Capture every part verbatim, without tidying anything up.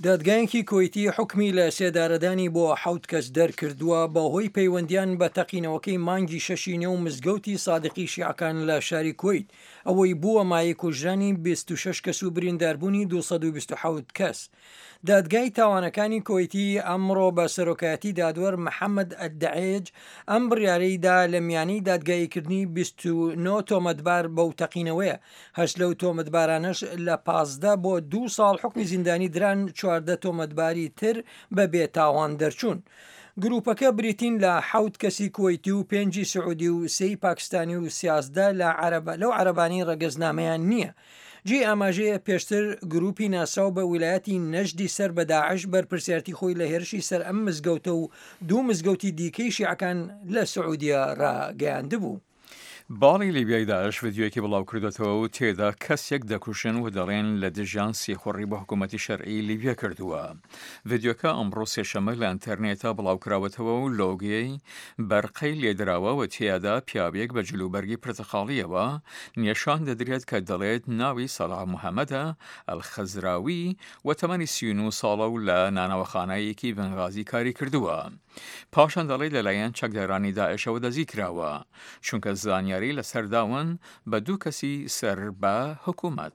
دادگایەکی کۆیتی حکمی لە سێدارەدانی بۆ حەوت کەس دەرکردووە بەهۆی پەیوەندیان بە تەقینەوەکەی مانگی شەشی نێو مزگەوتی سادقی شیعەکان لە شاری کوێیت ئەوەی بووە مایە کوژرانی بیست و شەش کەس و برینداربوونی دووسەد و بیست و حەوت کەس. دادگای تاوانەکانی کۆیتی ئەمڕۆ بە سەرۆکایەتی دادوەر محەممەد ئەدعێج ئەم بڕیارەیدا لە میانەی دادگاییکردنی بیست و نۆ تۆمەتبار بەو تەقینەوەیە، هەشت لەو تۆمەتبارانەش لە پازدە بۆ دوو ساڵ حکمی زیندانی دران، چواردە تۆمەتباری تر بە بێتاوان دەرچوون. گروپەکە بریتین لە حەوت کەسی کوێیتی و پێنجی سعودی و سێی پاکستانی و سیازدە لە لەو عەرەبانی ڕەگەزنامەیان نییە. جێ ئاماژەیە پێشتر گروپی ناساو بە ویلایەتی نەژدی سەر بە داعش بەرپرسیارەتی خۆی لە هێرشی سەر ئەم مزگەوتە و دوو مزگەوتی دیکەی شیعەکان لە سعودیە ڕاگەیاندبوو. باڵی لیبیای داعش ڤیدیۆیەکی بڵاو کردوێتەوە و تێدا کەسێک دەکوشن و دەڵێن لە دژیان سێخۆڕی بە حکوومەتی شەرعی لیبیا کردووە. ڤیدیۆکە ئەمڕۆ سێشەمە لە ئینتەرنێتە بڵاوکراوەتەوە و لۆگەی بەرقەی لێدراوە و تێدا پیاوێک بە جلوبەرگی پرتەقاڵیەوە نیشان دەدرێت کە دەڵێت ناوی سەلاح موحەممەدە ئەلخەزراوی و تەمەنی سی و نۆ ساڵە و لە نانەوەخانەیەکی بنغازی کاری کردووە. پاشان دەڵێت لەلایەن چەکدارانی داعشەوە دەزی کراوە چونکە زانیاری لە سەرداون بە دوو کەسی سەر بە حکوومەت.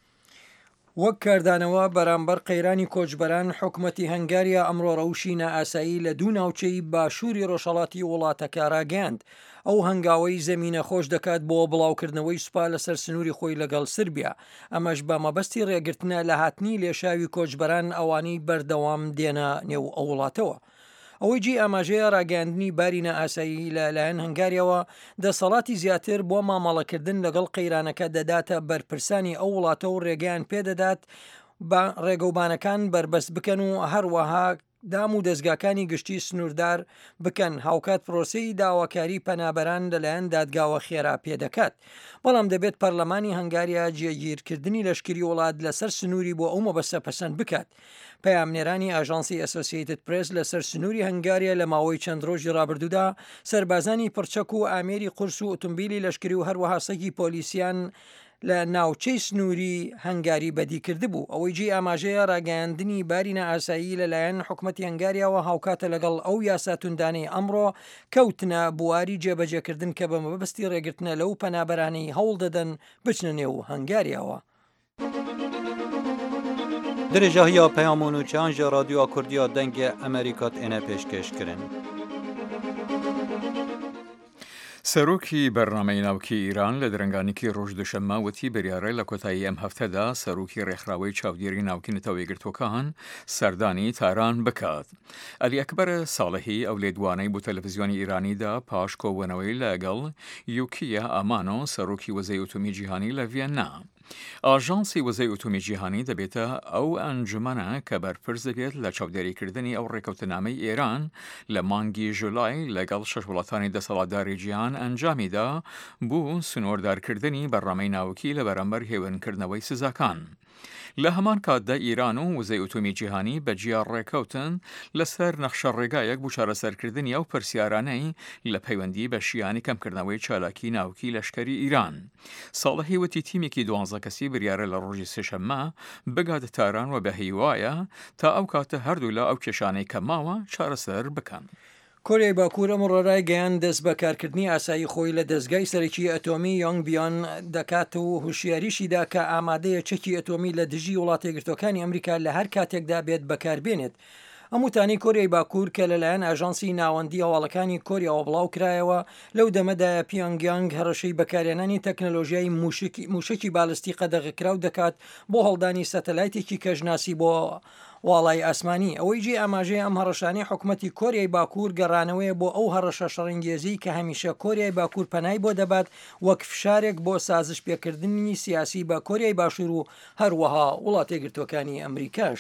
وەک کاردانەوە بەرامبەر قەیرانی کۆچبەران، حکوومەتی هەنگاریا ئەمڕۆ ڕەوشی نائاسایی لە دوو ناوچەی باشووری ڕۆژهەڵاتی وڵاتەکە ڕاگەاند. ئەو هەنگاوەی زەمینە خۆش دەکات بۆ بڵاوکردنەوەی سوپا لەسەر سنووری خۆی لەگەڵ سربیا، ئەمەش بە مەبەستی ڕێگرتنە لە هاتنی لێشاوی کۆچبەران ئەوانەی بەردەوام دێنە نێو ئەو وڵاتەوە. ئەوەی جی ئاماژەیە ڕاگەاندنی بارینە ئاسایی لەلایەن هەنگاریەوە دەسەڵاتی زیاتر بۆ مامەڵەکردن لەگەڵ قەیرانەکە دەداتە بەرپرسانی ئەو وڵاتە و ڕێگەیان پێدەدات ڕێگەوبانەکان بربەست بکەن و هەروەها دام و دەستگاکانی گشتی سنووردار بکەن. هاوکات پرۆسەی داواکاری پەنابەران لەلایەن دادگاوە خێرا پێدەکات، بەڵام دەبێت پەرلەمانی هەنگاریا جێگیرکردنی لەشکری وڵات لەسەر سنووری بۆ ئەو مەبەستە پەسەند بکات. پەیامنێرانی ئاژانسی ئەسۆسیێتد پرێس لەسەر سنووری هەنگاریا لە ماوەی چەند ڕۆژی ڕابردوودا سەربازانی پڕچەک و ئامێری قورس و ئۆتۆمبیلی لەشکری و هەروەها سەگی پۆلیسیان لە ناوچەی سنووری هەنگاری بەدی کرده بوو. ئەوەی جێ ئاماژەیە ڕاگەیاندنی بارینە ئاسایی لەلایەن حکوومەتی هەنگاریاوە هاوکاتە لەگەڵ ئەو یاساتوندانەی ئەمڕۆ کەوتنە بواری جێبەجێکردن کە بە مەبەستی ڕێگرتنە لەو پەنابەرانەی هەوڵ دەدەن بچنە نێو هەنگاریاوە. درێژاهیا پەیامۆن و چیانجا رادیۆ کوردیا دەنگە ئەمریکات ئێنە پێشکەشکردن. سەرۆکی بەرنامەی ناوکی ئیران لە درەنگانێکی ڕۆژ دووشەممە وتی بریارە لە کۆتایی ئەم هەفتەدا سەرۆکی ڕێکخراوەی چاودێری ناوکی نەتەوەی گرتوەکان سەردانی تاران بکات. ئەلی ئەکبەر ساڵحی ئەو لێدوانەی بۆ تەلەڤیزیۆنی ئیرانیدا پاش کۆبوونەوەی لەگەڵ یوکیە ئامانۆ سەرۆکی وەزەی ئۆتۆمی جیهانی لە ڤیەننا. ئاژانسی وەزەی ئۆتۆمی جیهانی دەبێتە ئەو ئەنجومەنە کە بەرپرس دەبێت لە چاودێریکردنی ئەو ڕێکەوتنامەی ئێران لە مانگی ژولای لەگەڵ شەش وڵاتانی دەسەڵاتداری جیهان ئەنجامیدا بوو سنووردارکردنی بەرنامەی ناوکی لە بەرامبەر هێونکردنەوەی سزاکان. لە هەمان کاتدا ئیران و وزەی ئۆتۆمی جیهانی بە جیار ڕێکەوتن لەسەر نەخشە ڕێگایەک بوو چارەسەرکردنی ئەو پرسیارانەی لە پەیوەندی بە شیانی کەمکردنەوەی چالاکی ناوکی لەشکری ئیران. ساڵحی وتی تیمێکی دوانزە کەسی بریارە لە ڕۆژی سێشەممە بگاتە تاران و بە هیوایە تا ئەو کاتە هەردوو لە ئەو کێشانەی کە ماوە چارەسەر بکەن. کۆریای باکوور ئەمڕۆ ڕای گەیان دەست بە کارکردنی ئاسایی خۆی لە دەستگای سەرەکی ئەتۆمی یۆنگبیۆن دەکات و هوشیاریشیدا کە ئامادەیە چەکی ئەتۆمی لە دژی وڵاتە یەکگرتووەکانی ئەمریکا لە هەر کاتێکدا بێت بەکاربێنێت. هەمووتانی کۆریای باکوور کە لەلایەن ئاژانسی ناوەندی هەواڵەکانی کۆریاوە بڵاو کرایەوە لەو دەمەدایە پیۆنگیانگ هەڕەشەی بەکارهێنانی تەکنەلۆژیای موشکی باڵستی قەدەغەکراو دەکات بۆ هەڵدانی سەتەلایتێکی کەژناسی بۆ واڵای ئاسمانی. ئەوەی جێ ئاماژەیە ئەم هەڕەشانی حکوومەتی کۆریای باکوور گەڕانەوەیە بۆ ئەو هەڕەشە شەڕەنگێزی کە هەمیشە کۆریای باکوور پەنای بۆ دەبات وەک فشارێک بۆ سازش پێکردنی سیاسی بە کۆریای باشوور و هەروەها وڵاتە یەکگرتووەکانی ئەمریکاش.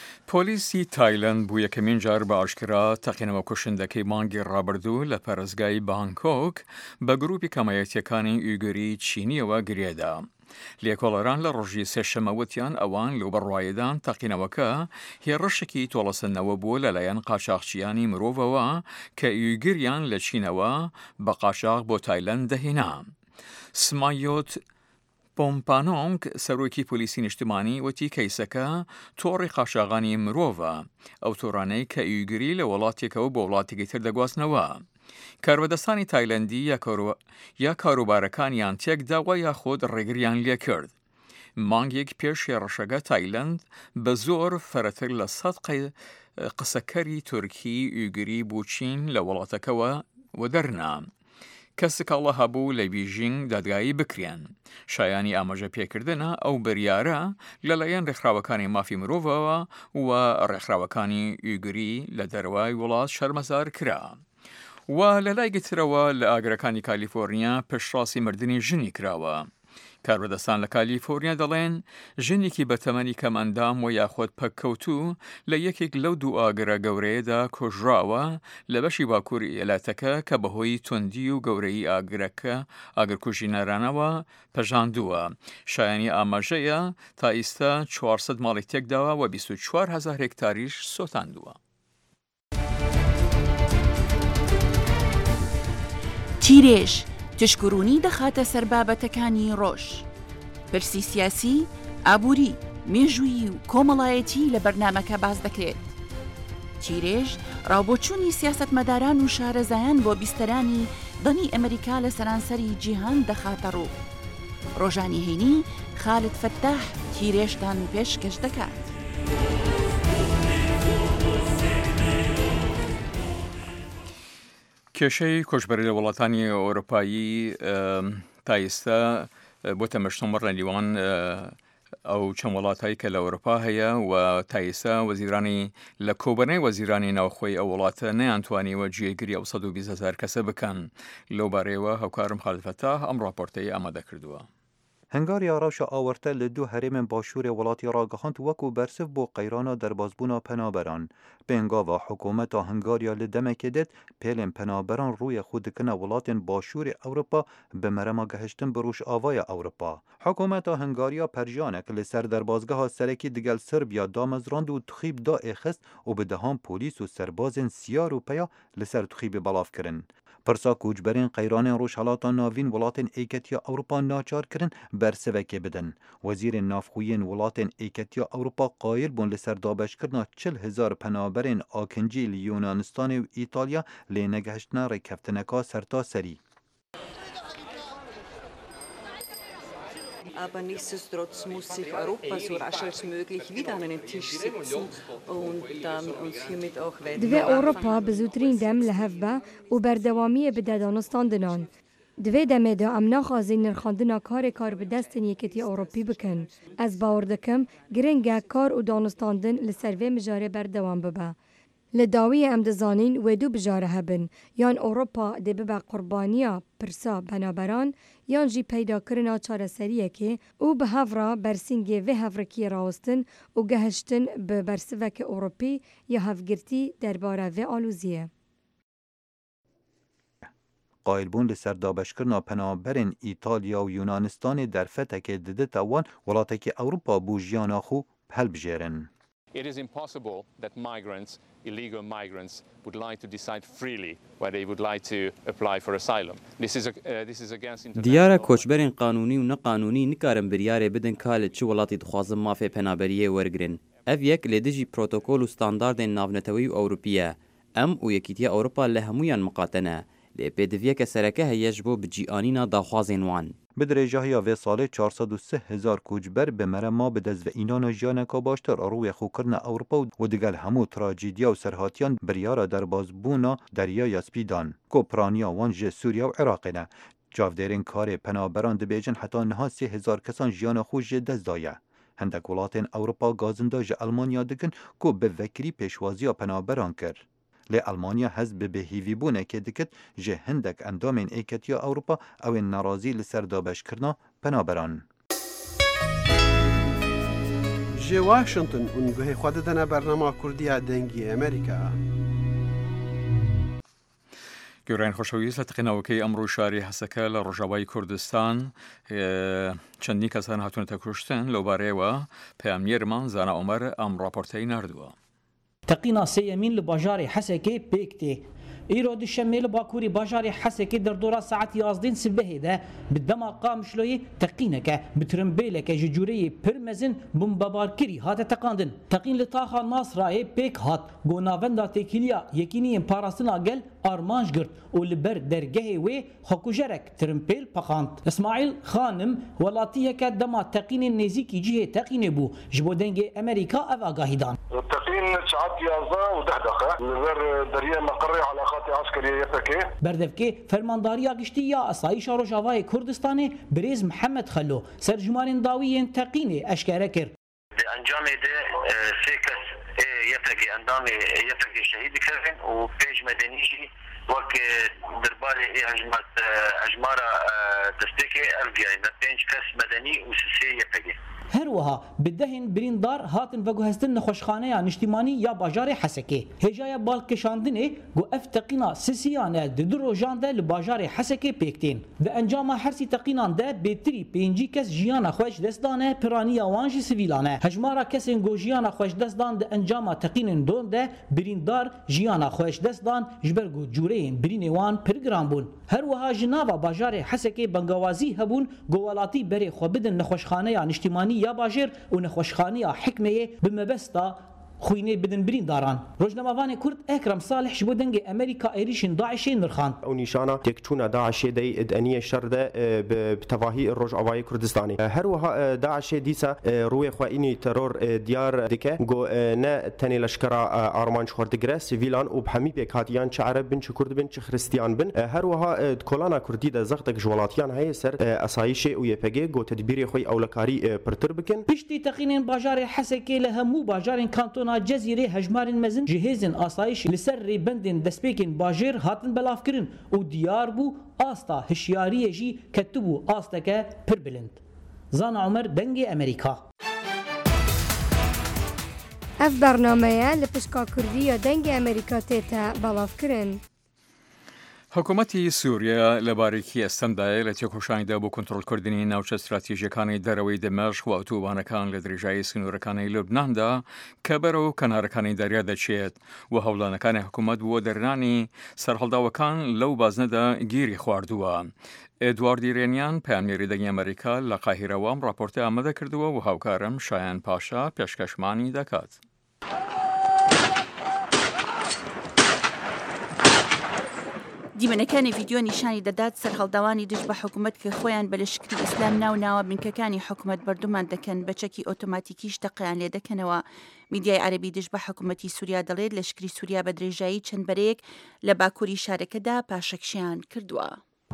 پۆلیسی تایلەند بوو یەکەمین جار بە ئاشکرا تەقینەوە کوشندەکەی مانگی ڕابردوو لە پەرستگای بانکۆک بە گروپی کەمایەتیەکانی ئویگوری چینیەوە گرێدا. لێکۆڵەران لە ڕۆژی سێشەمەوەتیان ئەوان لەو بەڕوایەدان تەقینەوەکە هێڕەشێکی تۆڵەسەنەوە بووە لەلایەن قاچاقچیانی مرۆڤەوە کە ئویگریان لە چینەوە بە قاچاق بۆ تایلەند دەهێنا. سمایۆت پۆمپانۆنگ سەرۆکی پۆلیسی نیشتمانی وتی کەیسەکە تۆڕی قاچاغانی مرۆڤە، ئەو تۆڕانەی کە ئویگوری لە وڵاتێکەوە بۆ وڵاتێکی تر دەگواستنەوە. کاربەدەستانی تایلەندی یا کاروبارەکانیان تێکداوە یاخۆد ڕێگریان لێ کرد. مانگێک پێش هێڕەشەکە تایلەند بە زۆر فەرەتر لە سەد قسەکەری تورکی ئویگوری بوو چین لە وڵاتەکەوە و دەرنا. کەسێکەڵە هەبوو لە بیژینگ دادگایی بکرێن. شایانی ئاماژە پێکردنە ئەو بریارە لەلایەن ڕێکخراوەکانی مافی مرۆڤەوە و ڕێکخراوەکانی ئویگوری لە دەروای وڵات شەرمەزار کرا. و لە لای گترەوە لە ئاگرەکانی کالیفۆرنیا پشتڕاستی مردنی ژنی کراوە. کاربەدەستان لە کالیفۆرنیا دەڵێن ژنێکی بە تەمەنی کەم ئەندام و یاخۆت پەککەوتوو لە یەکێک لەو دوو ئاگرە گەورەیەدا کۆژراوە لە بەشی باکووری ئێلاتەکە کە بەهۆی توندی و گەورەی ئاگرەکە ئاگرکوژی نارانەوە پەژاندووە. شایانی ئاماژەیە تا ئێستا چوارسەد ماڵی تێکداوە و بیست و چوار هەزار هێکتاریش سۆتاندووە. تیرێژ تشکرونی دەخاتە سەر بابەتەکانی ڕۆژ، پرسی سیاسی، ئابووری، مێژووی و کۆمەڵایەتی لە بەرنامەکە باز دەکرێت. تیرێژ ڕاوبۆچوونی سیاسەتمەداران و شارەزایان بۆ بیستەرانی دەمی ئەمریکا لە سەرانسەری جیهان دەخاتە ڕوو. ڕۆژانی هەینی خالد فەتاح تیرێژتان پێشکەش دەکات. کێشەی کۆچبەری لە وڵاتانی ئەوروپایی تا ئێستا بۆ تەمەشتۆمەڕ لە لیوان ئەو چەند وڵاتایی کە لە ئەوروپا هەیە و تا ئێستا وەزیرانی لە کۆبەرنەی وەزیرانی ناوخۆی ئەو وڵاتە نەیانتوانیوە جێگیری ئەو سەد و بیست هەزار کەسە بکەن. لەو بارەیەوە هەوکارم خالد فەتاح ئەم ڕاپۆرتەی ئامادە کردووە. هەنگاریا ڕەوشە ئاوەرتە لە دوو هەرێمên باشوورê welatî ڕاگەهاند وەکو بەرسف بۆ قەیرana derbasbûna penaberan. Pêngava hikûmeta Hungarya li demekê dit pêlên penaberan rûyê xwe dikine welatên başûrê Ewropa bi merema gihiştin bi Rûjavaya Ewropa. Hikûmeta Hungarya perjanek li ser derbasgeha serekî digel Sirbiya damezrand û tixîb daê xist û bi dehan polîs û serbazên siyar û peya li ser tixîbê belav kirin. Pirsa koçberên qeyranên Rojhelata navîn welatên êketiya Ewropa naçar kirin bersivekê bidin. Wezîrên navxwiyên welatên êketiya Ewropa qayîl bûn li ser dabeşkirina çil hezar penaberên akincî li Yunanistanê û İtalya lê negihiştina rêkeftineka sertaserî. Aber nichtsdestotrotz muss sich Europa so rasch als möglich wieder an einen Tisch sitzen und ähm, uns hiermit auch weiter. Divê Ewropa bi zûtirîn dem li hev be û berdewamiyê bi dadanîstandinan. Divê demê de em naxwazîn nirxandina karê kar bi destên Yekîtiya Ewropî bikin. Ez bawer dikim giring e kar û danîstandin li ser vê mijarê berdewam bibe. Li dawiyê em dizanîn wê du bijare hebin, yan Ewropa dê bibe qurbaniya pirsa penaberan yan jî peydakirina çareseriyekê û bi hevra bersîngê vê hevrekiyê rawestin û gehiştin bi bersivekê Ewropî ya hevgirtî derbara vê alûziyê. Qayîlbûn li ser dabeşkirina penaberên İtalya û Yunanistanê derfetekê didite wan welatekî Ewropa bû jiyana xwe helbijêrin. It is impossible that migrants, illegal migrants, would like to decide freely where they would like to apply for asylum. This is, a, uh, this is against international... دیارە کۆچبەرین قانونی و نەقانونی نکارن بریارێ بدن کا لە چ وڵاتی دخوازم مافێ پەنابەریە وەرگرن. ئەڤ یەک لێ دژی پرۆتۆکۆل و ستانداردên ناونەتەوەی و ئەوروپیە. ئەم و یەکیتیە ئەوروپا لە هەمویان مقاتەنە. لێ پێدەڤیەکە سەرەکە هەیەش بۆ بجیئانینا داخوازên wan. Bi dirêjahîya vê salê çar sed û sih hezar koçber bi merema bi dezveînana jiyaneka baştir rûyê xwekirina Ewropa û digel hemû trajîdiya û serhatiyan biryara derbasbûna Deryaya Spî dan. Kopraniya wan ji Sûriya û Iraqê ne. Çavdêrên karê penaberan dibêjin heta niha sê hezar kesan jiyana xwe jê dest daye. Hindek welatên Ewropa gazinda ji Almanya dikin ku bi vekirî pêşwaziya penaberan kir. Lê Almanya hez bi bêhîvîbûnekê dikit ji hindek endamên êketiya Ewropa ew ên nerazî li ser dabeşkirina penaberan. Ji Washington û guhê xwe didine bernama Kurdiya dengî Amerîka. گەورەیان خۆشەویست لە تەقینەوەکەی ئەمڕۆ شاری هەسەکە لە ڕۆژاوای کوردستان چەندی کەسان هاتوونەتە کوشتن لەو بارەیەوە پەیامێرمان زانا عومەر ئەم ڕاپۆرتەی ناردووە. تەقینا سێیەمین لە باژارێ حەسەکەی پێکتێ ئیرۆ دوشەمێ لە باکووری باژاری حەسێکی دەردۆرا ساعەتی یازدەی سبەهێدا بدەما قامشلۆیی تەقینەکە بترمبێلەکە ji cûreyê pir mezin bombebarkirî hate teqandin. Teqîn li taxa Nasrayê pêk hat got navenda têkiliya yekîniyên parastina gel armanj girt û li ber dergehê wê xwekujerek tirimpêl peqand. İsmaîl Xanim welatiyeke dema teqînên nêzîkî cihê teqînê bû ji bo dengê Amerîka ev agahî dan. التقييم ساعات يازا ودح دقائق نظر دريه مقر علاقات عسكريه يفكي بردفكي فرمانداريا گشتي يا اسايشا روجاواي كردستاني بريز محمد خلو سرجمارين داويين تقيني اشكاره كر انجام ده سيكس يفكي اندامي يفكي شهيد كرن وبيج مدنيجي وك درباري هجمات هجمارا دستكي الفياي بيج كس مدني وسسي يفكي هروها بدهن بریندار هاتن و گوهستن نخوشخانه یا نشتیمانی یا باجار حسکه هجای بالکشاندنه گو اف تقینا سیسیانه ددرو جانده لباجار حسکه پیکتین و انجام هرسی تقینان ده بهتری پنجی کس جیانا خوش دستانه پرانی وانجی سویلانه هجمارا کسین گو جیانا خوش دستان ده انجام تقینن دون ده بریندار جیانا خوش دستان جبرگو جورین برینوان پرگرام بون هروها جنابا باجار حسکه بنگوازی هبون گوالاتی بری خوبدن نخوشخانه یا نشتیمانی یا باجر و نخوشخانه حکمه بمبستا خوینه بدن برین داران روزنامه‌وان کرد اکرم صالح شبو دنگ امریکا ایریشن داعش نرخان او نشانه تکچونه داعش دی ادانیه شرده بتواهی روجاوای کردستانی هر وها داعش دیسا روی خوینی ترور دیار دکه گو نه تنی لشکرا آرمان خوردگره سیویلان و بهمی بکاتیان چه عرب بن چه کرد بن چه خریستیان بن هر وها کلانا کردی د زغدک جوالاتیان های سر اسایش او یپگه گو تدبیر خوی اولکاری پرتر بکن پشتی تقینن باجار حسکه لهمو باجارن کانتون جزیره هجمارن مزن جهازن آسایش لسر ریبندن دسپیکن باجر هاتن بلاف کرن و دیار بو آستا هشیاریه جی کتبو آستکه پر بلند زان عمر دنگ امریکا اف برنامه لپشکا کردی یا دنگ امریکا تیتا بلاف کرن حکوومەتی سووریا لە باریکی ئەستەمدایە لە تێکۆشانیدا بۆ کۆنتڕۆلکردنی ناوچە استراتیژیەکانی دەرەوەی دەمەشق و ئۆتۆبانەکان لە درێژایی سنوورەکانی لوبناندا کە بەرەو کەنارەکانی دەریا دەچێت و هەوڵانەکانی حکوومەت بۆ دەرنانی سەرهەڵداوەکان لەو بازنەدا گیری خواردووە. ئێدواردی رێنیان پامێری دەنگی ئەمریکا لە قاهیرەوە ڕاپۆرتە ئامادە کردووە و هاوکارم شایان پاشا پێشکەشمانی دەکات. دیمەنەکانی ڤیددیۆ نیشانی دەدات سەرهەڵداوانی دژ بە حکوومەت کە خۆیان بە لەشکری ئیسلام ناو ناوە بنکەکانی حکوومەت بەردومان دەکەن بە چەکی ئۆتۆماتیکیش تەقیان لێ دەکەنەوە. میدیای عەرەبی دژ بە حکوومەتی سووریا دەڵێت لەشکری سووریا بە درێژایی چەند بەرەیەک لە باکووری شارەکەدا پاشەکشیان کردووە.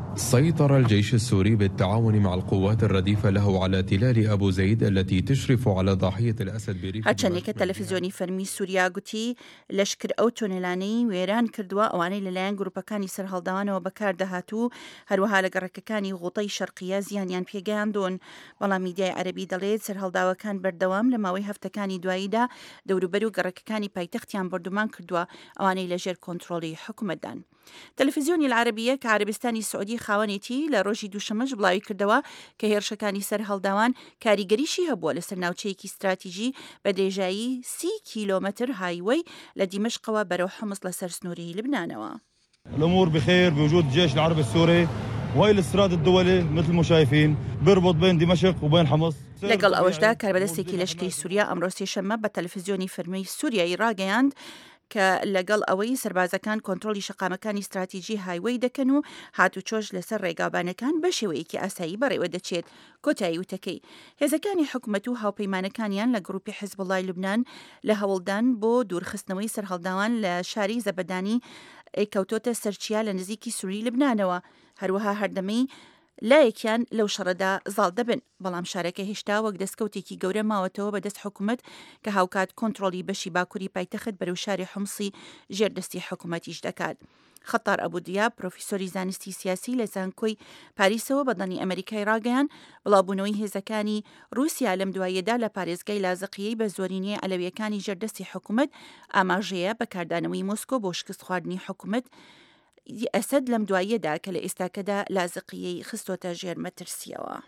سيطر الجيش السوري بالتعاون مع القوات الرديفة له على تلال أبو زيد التي تشرف على ضاحية الأسد بريف هەرچەندێکە تەلەڤیزیۆنی فەرمی سووریا گوتی لەشکر ئەو تۆنێلانەی وێران کردووە ئەوانەی لەلایەن گروپەکانی سەرهەڵداوانەوە بەکاردەهاتوو هەروەها لە گەڕەکەکانی غوڵتەی شەرقیە زیانیان پێگەیاندۆن. بەڵام میدیای عەرەبی دەڵێت سەرهەڵداوەکان بەردەوام لە ماوەی هەفتەکانی دواییدا دەوروبەر و گەڕەکەکانی پایتەختیان بەردومان کردووە ئەوانەی لەژێر کۆنتڕۆڵی حکوومەتدان. تەلەڤیزیۆنی العەرەبیە کە عەرەبستانی سعودی خاوەنێتی لە ڕۆژی دووشەمەش بڵاوی کردەوە کە هێرشەکانی سەر هەڵداوان کاریگەریشی هەبووە لەسەر ناوچەیەکی استراتیژی بە درێژایی سی کیلۆمەتر هایوەی لە دیمەشقەوە بەرەو حمص لەسەر سنووری لبنانەوە. الأمور بخير بوجود الجيش العربي السوري وهي الاستراد الدولي مثل ما شايفين بيربط بين دمشق وبين حمص. لەگەڵ ئەوەشدا کاربەدەستێکی لەشکری سووریا ئەمڕۆ سێشەممە بە تەلەڤیزیۆنی فەرمی سووریایی ڕاگەیاند کە لەگەڵ ئەوەی سربازەکان کۆنتڕۆلی شەقامەکانی استراتیژی هایوەی دەکەن و هاتوچۆش لەسەر ڕێگابانەکان بە شێوەیەکی ئاسایی بەڕێوە دەچێت. کۆتایی وتەکەی هێزەکانی حکوومەت و هاوپەیمانەکانیان لە گروپی حیزبوڵای لوبنان لە هەوڵدان بۆ دوورخستنەوەی سەرهەڵداوان لە شاری زەبەدانی کەوتۆتە سەرچیا لە نزیکی سووری لبنانەوە. هەروەها هەردەمەی لایەکیان لەو شەڕەدا زاڵ دەبن. بەڵام شارەکە هێشتا وەک دەستکەوتێکی گەورە ماوەتەوە بە دەست حکوومەت کە هاوکات کۆنتڕۆلی بەشی باکووری پایتەخت بەرەو شاری حومسی ژێردەستی حکوومەتیش دەکات. خەتار ئەبودیا پرۆفیسۆری زانستی سیاسی لە زانکۆی پاریسەوە بەدەنی ئەمریکای ڕاگەیان بڵاوبوونەوەی هێزەکانی رووسیا لەم دواییەدا لە پارێزگای لازقیەی بە زۆرینەیە ئەلەویەکانی ژێردەستی حکوومەت ئاماژەیە بەکاردانەوەی مۆسکۆ بۆ شکست خواردنی حکوومەت ئەسەد لەم دواییەدا کە لە ئێستاکەدا لازقیەی خستۆتە ژێر مەترسیەوە.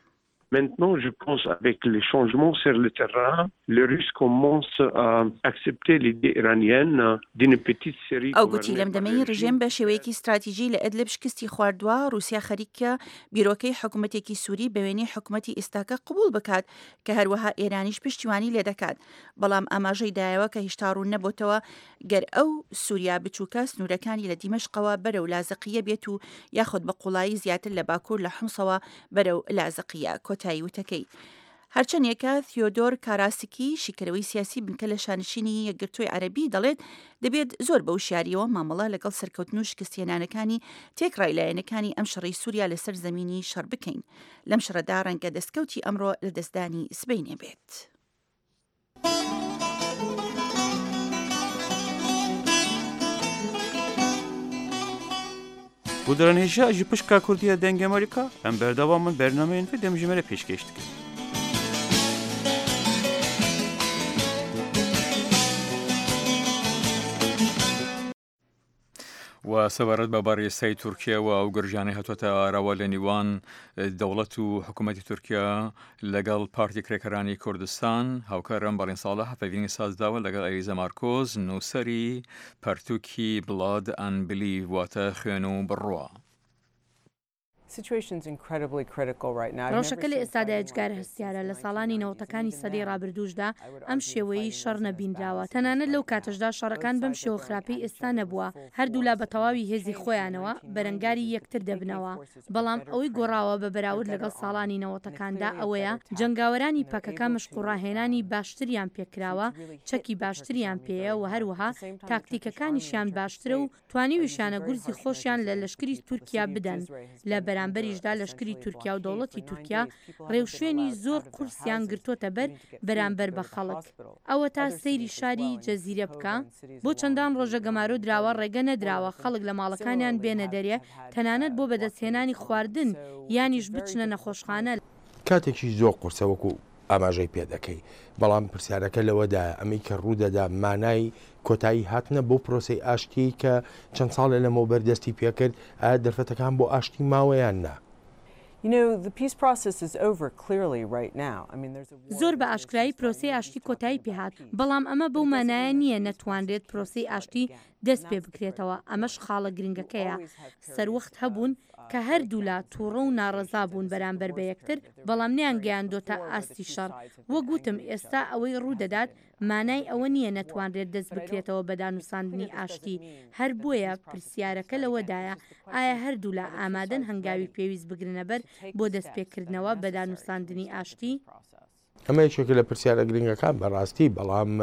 Maintenant, je pense avec les changements sur le terrain, les Russes commencent à accepter l'idée iranienne d'une petite série. ئەو گوتی لەم دەمەی ڕژێم بە شێوەیەکی استراتیژی لە ئەدلب شکستی خواردووە رووسیا خەریکە بیرۆکەی حکوومەتێکی سووری بە وێنەی حکوومەتی ئێستاکە قبول بکات کە هەروەها ئێرانیش پشتیوانی لێ دەکات بەڵام ئاماژەی دایەوە کە هیچ تا ڕوون نەبووتەوە گەر ئەو سووریا بچووکە سنوورەکانی لە دیمەشقەوە بەرەو لازقیە بێت و یاخود بە قوڵایی زیاتر لە باکوور لە حومسەوە بەرەو لازقیە کۆتایی وتەکەی. هەرچەندێکە تیۆدۆر کاراسکی شیکەرەوەی سیاسی بنکە لە شانشینی یەکگرتووی عەرەبی دەڵێت دەبێت زۆر بە وشیاریەوە مامەڵە لەگەڵ سەرکەوتن و شکستێنانەکانی تێکڕای لایەنەکانی ئەم شەڕی سووریا لەسەر زەمینی شەڕ بکەین. لەم شەڕەدا ڕەنگە دەستکەوتی ئەمڕۆ لە دەستدانی سبەینێ بێت. Bu dranêja ji pişka Kurdiya deng Amerîka em berdewamên bernameyên vê demjimêre pêşkêş dikin. و سەبارەت بە بەڕێسەی تورکیا و ئەو گرژانەی هەتوۆتە ئاراوە لە نێوان دەوڵەت و حکوومەتی تورکیا لەگەڵ پارتی کرێکەرانی کوردستان هاوکارم بەڵێنساڵە هەفەڤینی سازداوە لەگەڵ ئەریزە مارکۆز نووسەری پەرتووکی بڵاد ئەنبلی واتە خوێن و بڕوە. ڕۆژەکە لە ئێستادا ئەجگار هەستیارە لە ساڵانی نەوەتەکانی سەدەی ڕابردووشدا ئەم شێوەیەی شەڕ نەبینراوە تەنانەت لەو کاتەشدا شەڕەکان بەم شێوە خراپەی ئێستا نەبووە هەردوو لا بە تەواوی هێزی خۆیانەوە بەرەنگاری یەکتر دەبنەوە بەڵام ئەوەی گۆڕاوە بە بەراورد لەگەڵ ساڵانی نەوەتەکاندا ئەوەیە جەنگاوەرانی پاکەکە مشقوڕاهێنانی باشتریان پێکراوە چەکی باشتریان پێەیە و هەروەها تاکتیکەکانیشیان باشترە و توانیویشانە گورزی خۆشیان لە لەشکری تورکیا بدەن لە بەرامبەریشدا لەشکری تورکیا و دەوڵەتی تورکیا ڕێوشوێنی زۆر قورسیان گرتوۆتە بەر بەرامبەر بە خەڵک ئەوە تا سەیری شاری جەزیرە بکە بۆ چەندان ڕۆژە گەمارۆ دراوە ڕێگە نەدراوە خەڵک لە ماڵەکانیان بێنە دەرێ تەنانەت بۆ بەدەستهێنانی خواردن یانیش بچنە نەخۆشخانە کاتێکی زۆر قورسە وەکو ئاماژەی پێ دەکەی بەڵام پرسیارەکە لەوەدا ئەمەی کە ڕوودەدا مانای کۆتایی هاتنە بۆ پرۆسی ئاشتی کە چەند ساڵە لەمەوە بەردەستی پێکرد ئایا دەرفەتەکان بۆ ئاشتی ماوەیان نا. زۆر بە ئاشکرایی پرۆسی ئاشتی کۆتایی پێهات بەڵام ئەمە بەو مانایە نییە نەتوانرێت پرۆسی ئاشتی دەست پێ بکرێتەوە ئەمەش خاڵە گرنگەکەیە سەروەخت هەبوون کە هەردوو لا تووڕە و ناڕەزا بوون بەرامبەر بە یەکتر بەڵام نیان گەیاندۆتە ئاستی شەڕ وە گوتم ئێستا ئەوەی ڕوودەدات مانای ئەوە نییە نەتوانرێت دەست بکرێتەوە بە دانووساندنی ئاشتی هەر بۆیە پرسیارەکە لەوەدایە ئایا هەردوو لە ئامادەن هەنگاوی پێویست بگرنە بەر بۆ دەستپێکردنەوە بە دانووساندنی ئاشتی ئەمە یەکێکە لە پرسیارە گرنگەکان بەڕاستی بەڵام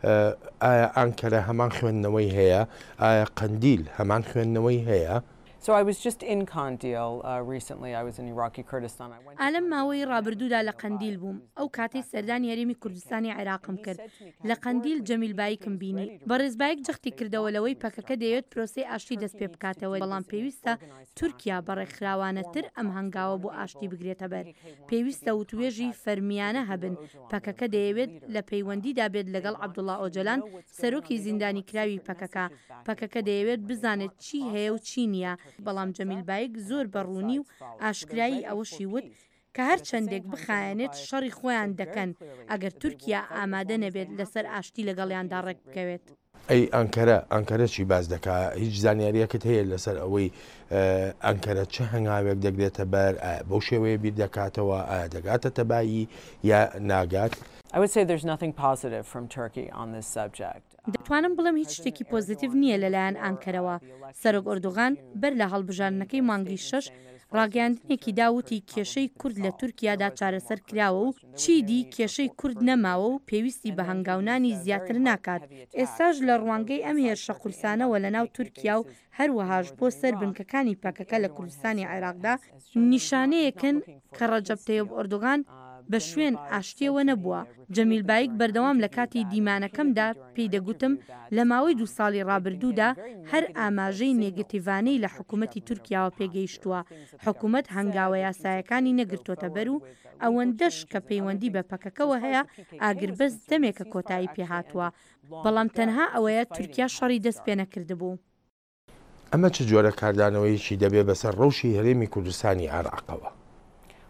ئایا ئەنکەرە هەمان خوێندنەوەی هەیە ئایا قەندیل هەمان خوێندنەوەی هەیە So I was just in Kandil uh, recently. I was in Iraqi Kurdistan. ئالەم ماوەی ڕابردوودا لە قەندیل بووم ئەو کاتەی سەردانی هەرێمی کوردستانی عێراقم کرد لە قەندیل جەمیل بایکم بینی بەڕێزبایك جەختی کردەوە لەوەی پەکەکە دەیەوێت پرۆسی ئاشتی دەست پێ بکاتەوە بەڵام پێویستە تورکیا بەڕێکخراوانەتر ئەم هەنگاوە بۆ ئاشتی بگرێتە بەر پێویستە وتوێژی فەرمیانە هەبن پەکەکە دەیەوێت لە پەیوەندیدا بێت لەگەڵ عەبدوڵڵا ئۆجەلان سەرۆکی زیندانی کراوی پەکەکە پەکەکە دەیەوێت بزانێت چی هەیە و چی نییە بەڵام جەمیل بایک زۆر بەڕوونی و ئاشکرایی ئەوەشی وت کە هەر چەندێک بخایەنێت شەڕی خۆیان دەکەن ئەگەر تورکیا ئامادە نەبێت لەسەر ئاشتی لەگەڵیاندا ڕێک بکەوێت. ئەی ئەنکەرە ئەنکەرە چی باز دەکا هیچ زانیاریەکەت هەیە لەسەر ئەوەی ئەنکەرە چه هەنگاوێک دەگرێتە بەر بەو شێوەیە بیر دەکاتەوە ئایا دەگاتە تەبایی یا ناگات. I would say there's nothing positive from Turkey on this subject. دەتوانم بڵم هیچ شتێکی پۆزیتیڤ نییە لەلایەن ئەنکەرەوە سەرۆک ئۆردوغان بەر لە هەڵبژاردنەکەی مانگی شەش ڕاگەاندنێکی داوتی کێشەی کورد لە تورکیادا چارەسەر کراوە و چیدی کێشەی کورد نەماوە و پێویستی بە هەنگاونانی زیاتر ناکات ئێستاش لە ڕوانگەی ئەم هێرشە قورسانەوە لە ناو تورکیا و هەروەهاش بۆ سەر بنکەکانی پاکەکە لە کوردستانی عێراقدا نیشانەیەکن کە ڕەجەب تەیب ئۆردوغان بە شوێن ئاشتیەوە نەبووە جەمیل بایک بەردەوام لە کاتی دیمانەکەمدا پێی دەگوتم لە ماوەی دو ساڵی ڕابردوودا هەر ئاماژەی نێگەتیڤانەی لە حکوومەتی تورکیاوە پێگەیشتووە حکوومەت هەنگاوە یاسایەکانی نەگرتوۆتە بەر و ئەوەندەش کە پەیوەندی بە پەکەکەوە هەیە ئاگربەس دەمێکە کۆتایی پێهاتووە بەڵام تەنها ئەوەیە تورکیا شەڕی دەست پێ نەکردبوو. ئەمە چ جۆرە کاردانەوەیکی دەبێت بەسەر ڕەوشی هەرێمی کوردستانی عێراقەوە؟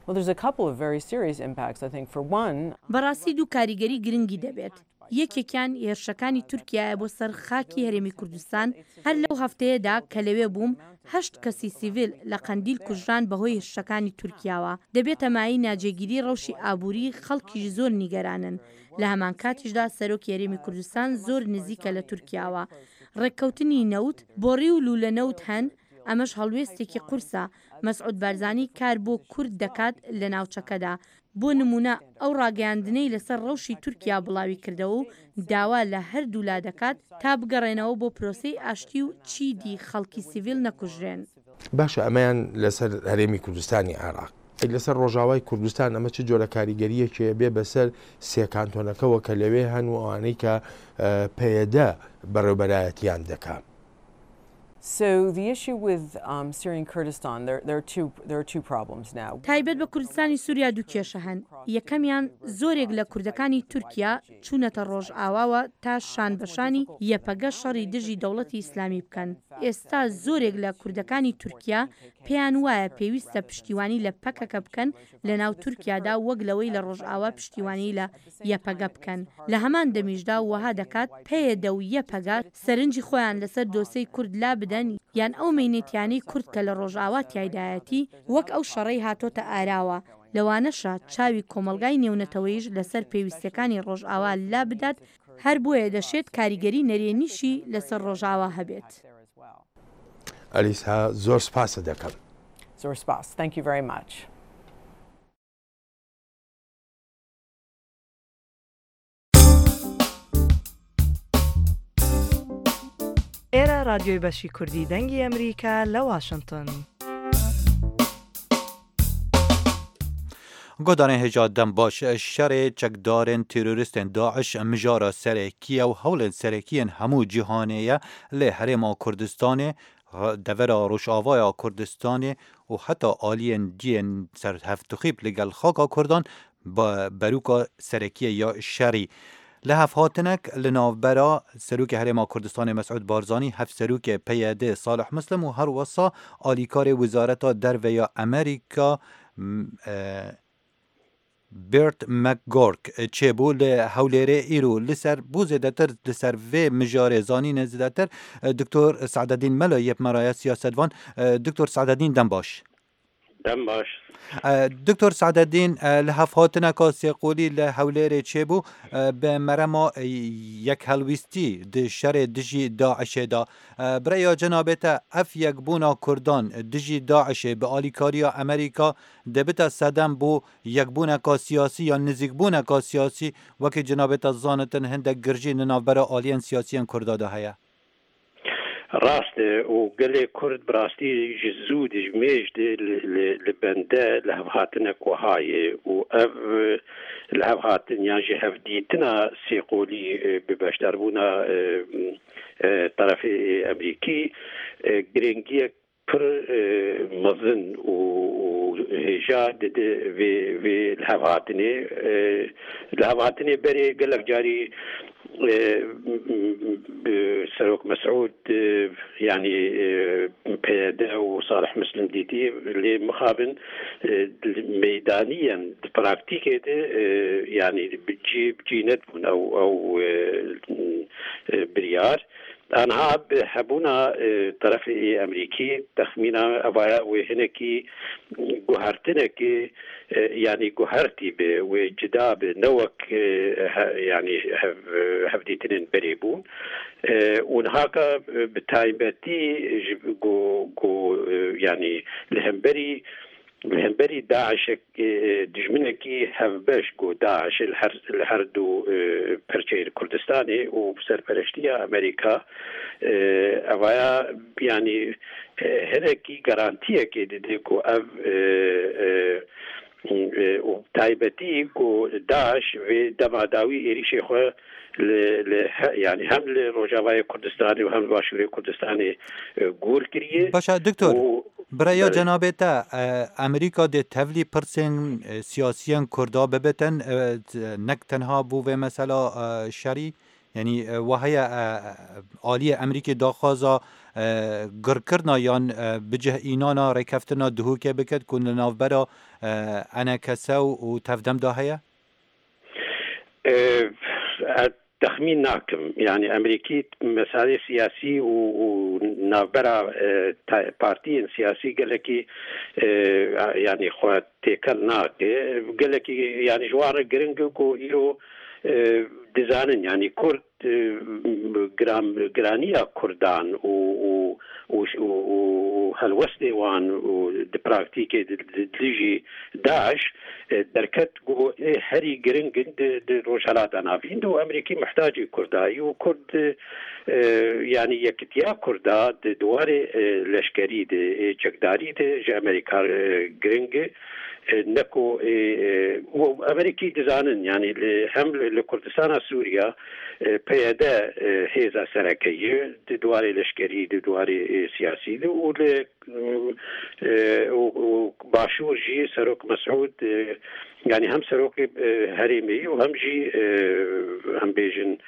Well, there's a couple of very serious impacts, I think. For one, بەڕاستی دوو کاریگەری گرنگی دەبێت. یەکێکیان هێرشەکانی تورکیایە بۆ سەر خاکی هەرێمی کوردستان هەر لەو هەفتەیەدا کە لەوێ بووم هەشت کەسی سیڤیل لە قەندیل کوژران بەهۆی هێرشەکانی تورکیاوە دەبێتە مای ناجێگیری ڕەوشی ئابووری خەڵکیش زۆر نیگەرانن لە هەمان کاتیشدا سەرۆکی هەرێمی کوردستان زۆر نزیکە لە تورکیاوە ڕێککەوتنی نەوت بۆڕی و لوولە نەوت هەن ئەمەش هەڵوێستێکی قورسە مەسعود بارزانی کار بۆ کورد دەکات لە ناوچەکەدا بۆ نمونە ئەو ڕاگەاندنەی لەسەر ڕەوشی تورکیا بڵاوی کردەوە و داوا لە هەردوو لا دەکات تا بگەڕێنەوە بۆ پرۆسەی ئاشتی و چیدی خەڵکی سیڤیل نەکوژرێن باشە ئەمەیان لەسەر هەرێمی کوردستانی عێراق لەسەر ڕۆژاوای کوردستان ئەمە چ جۆرە کاریگەریەکێ بێ بەسەر سێکانتۆنەکەەوە کە لەوێ هەن و ئەوانەی کە پەیەدە بەڕێوەبەرایەتیان دەکات. So the issue with um, Syrian Kurdistan, there, there, are two, there are two problems now. تایبەت بە کوردستانی سووریا دوو کێشە هەن. یەکەمیان زۆرێک لە کوردەکانی تورکیا چوونەتە ڕۆژئاواوە تا شان بەشانی یەپەگە شەڕی دژی دەوڵەتی ئیسلامی بکەن. ئێستا زۆرێک لە کوردەکانی تورکیا پێیان وایە پێویستە پشتیوانی لە پەکەکە بکەن لە ناو تورکیادا وەک لەوەی لە ڕۆژئاوا پشتیوانی لە یەپەگە بکەن. لە هەمان دەمیشدا وەها دەکات پێیەدە و یەپەگە سەرنجی خۆیان لەسەر دۆسەی کورد لا بدەن یان ئەو مەینێتیانەی کورد کە لە ڕۆژئاوا تایدایەتی وەک ئەو شەڕەی هاتۆتە ئاراوە لەوانەشە چاوی کۆمەلگای نێونەتەوەیش لەسەر پێویستەکانی ڕۆژئاوا لا بدات هەر بۆیە دەشێت کاریگەری نەرێنیشی لەسەر ڕۆژئاوا هەبێت. ئەلیسا زۆر سپاسە دەکەم. زۆر سپاس. Thank you very much. ئێرە رادیۆی بەشی کوردی دەنگی ئەمریکا لە واشنگتن. گۆدانê hêja dembaş şerê çekdarên terorîstên Daeş mijara serekî ew hewlên serekiyên hemû cîhanê ye lê Herêma Kurdistanê devera Rojavaya Kurdistanê û heta aliyên ciyên serhevtixîb li gel xaka Kurdan berûka serekiye ya şerî. Li hevhatinek li navbera Serokê Herêma Kurdistanê Mes'ud Barzanî hevserokê P Y D Salih Muslim û her wesa alîkarê Wizareta Derve ya Amerîka Bert McGurk çêbû li hewlêrê îro li ser bû zêdetir li ser vê mijarê zanînê zêdetir Diktor Saededîn Melo yê Meraya Siyasetvan. Diktor Saededîn dem baş. Dem baş. Diktor Saededîn li hevhatineka sêqolî li hewlêrê çêbû bi merema yek helwîstî di şerê dijî Daişê da. Birêya cenabê te ev yekbûna Kurdan dijî Daişê bi alîkariya Amerîka dibite sedem bû yekbûneka siyasî ya nizîkbûneka siyasî wekî cenabê te zanitin hindek girjî li navbera aliyên siyasiyên Kurda de heye. ڕاست و gelê Kurd bi rastî ji zû dijmêj de li bende li hevhatine kuhayê û ev li hevhatin yan ji hevdîtina sêqolî bi beşdarbûna tarafê Emerîkî girêngiyek pir mezin û hêja dide vê li hevhatinê li hevhatinê berê gelek carî سەرۆک مەسعود یعنی پێدا و صالح مسلم دیتی لێ مخابن مەیدانیان پراکتیکێ یعنی بجینەت بوون ئەو ئەو بریار آنها هەبوونا طرفی ئەمریکی تەخمینە ئەوایە وێ هەنێکی گوهرتنێکی يعني جوهرتي ب وجداب نوك يعني هفديتين بريبون ونهاكا بتايبتي جو جو يعني الهمبري الهمبري داعش دجمنكي هفباش جو داعش الهردو برشير كردستاني وبسر برشتيا أمريكا أوايا يعني هناكي جارانتيا كده ديكو أف و تایبەتی و داعش و دەماداوی عێریشی خۆ يعني هم لە ڕۆژاوای کوردستانی و هەم باشووری کوردستانی گور کردیە. باشە دکتۆر برaya cenabê te Amerîka dê tevlî pirsên siyasiyên Kurda bibêtin nek tenha bû vê mesela şerî yani waheye aliyê Amerîkê daxwaza گرکرنا یان بجه اینانا ریکفتنا دهوکه بکد کن لنافبرا انا کسا و تفدم دا هیا؟ تخمين ناكم يعني أمريكي مسائل سياسي ونابرا بارتي سياسي قال لك يعني خوات تيكل ناك قال لك يعني جوار جرينجو إيرو دزانن يعني كرد جرام جرانيا كردان و و هالوسني وان ودبراكتيكي دلجي داعش دركت جو هري جرينج روجالات انافين دو امريكي محتاج كرداي وكرد يعني يكتيا كردا دواري لشكري دي جكداري دي جا امريكا جرينج نكو امريكي دزانن يعني هم لكردستان سوريا بيادا هيزا سركيه دواري لشكري دواري سياسي و باشور جي سروك مسعود يعني هم سروك هريمي وهم جي هم بيجن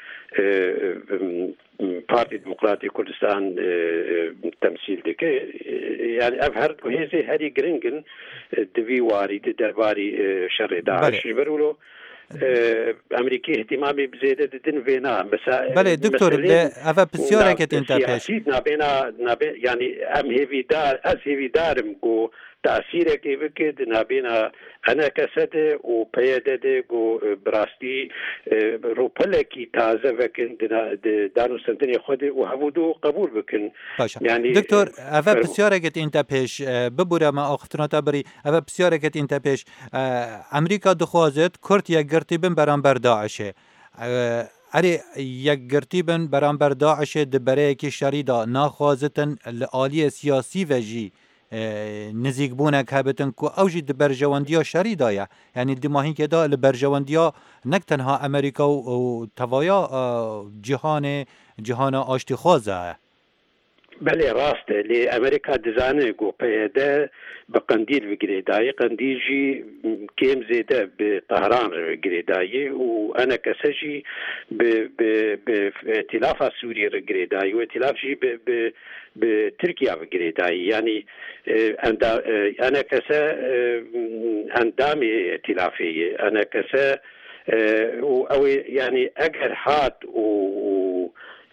بارتي ديمقراطي كردستان تمثيل دك يعني افهر هيزي هري جرينجن دبي واري درباري شر داعش برولو امریکی اهتمامی بزیده دن وینا مسائل بله دکتر افا بسیاره که انت پیش نابینا نابینا یعنی ام هیوی دار از هیوی دارم کو تأثیره که بکد نابینا انا کسده و پیاده ده گو براستی روپله کی تازه بکن دانو سنتنی خود و هفودو قبول بکن یعنی دکتر افا بسیاره که انت پیش ببوره ما آختنا تبری افا بسیاره که انت پیش امریکا دخوازد کرد یک گرتیبن برانبر داعشه اری یک گرتیبن برانبر داعشه دبره که شریدا ناخوازتن لعالی سیاسی و جی نزیک بونک هبتن کو اوجی دبرجواندیا شریدایا یعنی دماهی که دا لبرجواندیا نک تنها امریکا و توایا جهان جهان آشتی خوازه بله راسته لی امریکا دزانه گو پیده بقندیل بگریدایی قندیل جی کم زیده به طهران بگریدایی و انا کسجی به ائتلاف سوری بگریدایی و ائتلاف جی به ترکیه بگریدایی یعنی انا کسا اندام ائتلافی انا کسا او یعنی اگر هات و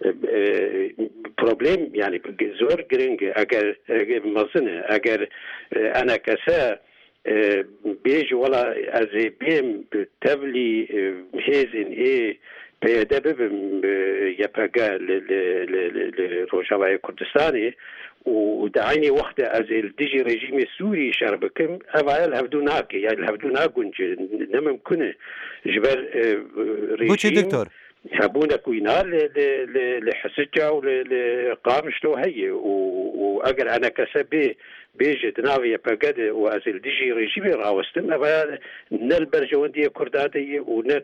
پروبلم يعني زور جرينج اگر مزنه اگر انا كسا بيج ولا ازي بيم تبلي هيزن ايه بيدا ببم يبقى لروجاوي كردستاني ودعيني وقت ازي الديجي ريجيم السوري شربكم افعل هفدوناك يعني الهفدوناك نمم كنه جبر ريجيم دكتور يحبونا كوينا لحسجة ولقامشتو هي وأجر أنا كسبي بيجد ناوية بقد وأزل ديجي ريجيمي راوستن أبا نل برجواندية كرداتية ونل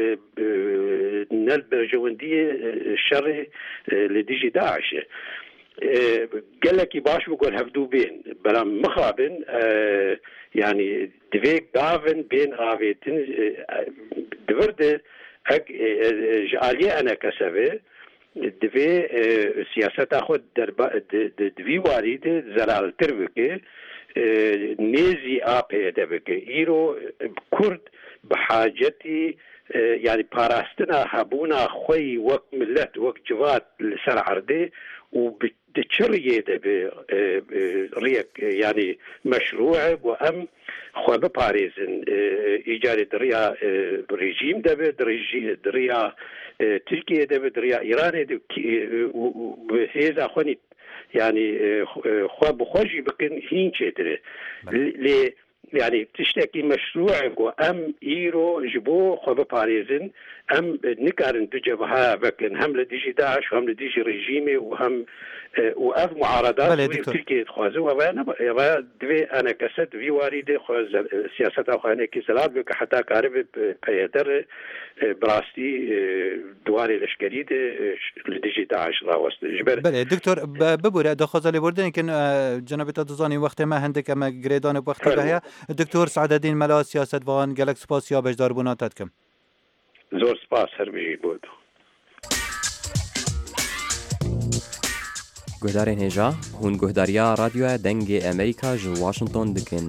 نل برجواندية الشر لديجي داعش قال لك باش بقول هفدو بين بلا مخابن يعني دفيك دافن بين غافيتن دفرد جعلي أنا كسبه دوی سیاست خود در دوی وارد زلال تر بکه نیزی آپه ده بکه ایرو کرد بحاجتی يعني باراستنا هبونا خوي وقت ملت وقت جوات لسر عرضه وبتشريه ده بريك يعني مشروع وأم خو بباريزن إيجاد دريا ريجيم ده بدريجي دريا تركيا ده بدريا إيران ده وهذا خوني يعني خو بخوجي بكن هين شدره ل يعني تشتكي مشروع وأم إيرو جبو خو بباريزن أم نكارن تجبها بكن هم لديجي داعش وهم لديجي ريجيمي وهم وأف معارضات تركيا تخوازو وأنا يبا دوي أنا كسد في وارد خوز سياسة أخواني كسلات بك حتى كارب بيدر براستي دواري الاشكالي لديجي داعش راوست جبر بله دكتور ببوره دخوزه لبردن كن جناب تدزاني وقت ما هندك ما جريدان بوقت بها دكتور سعد الدين ملا سياسة وان جالك سپاس يا بجدار بوناتتكم زور سپاس هر بيجي بود گهدارین هجا هون گهداریا رادیو دنگ امریکا جو واشنطن دکن.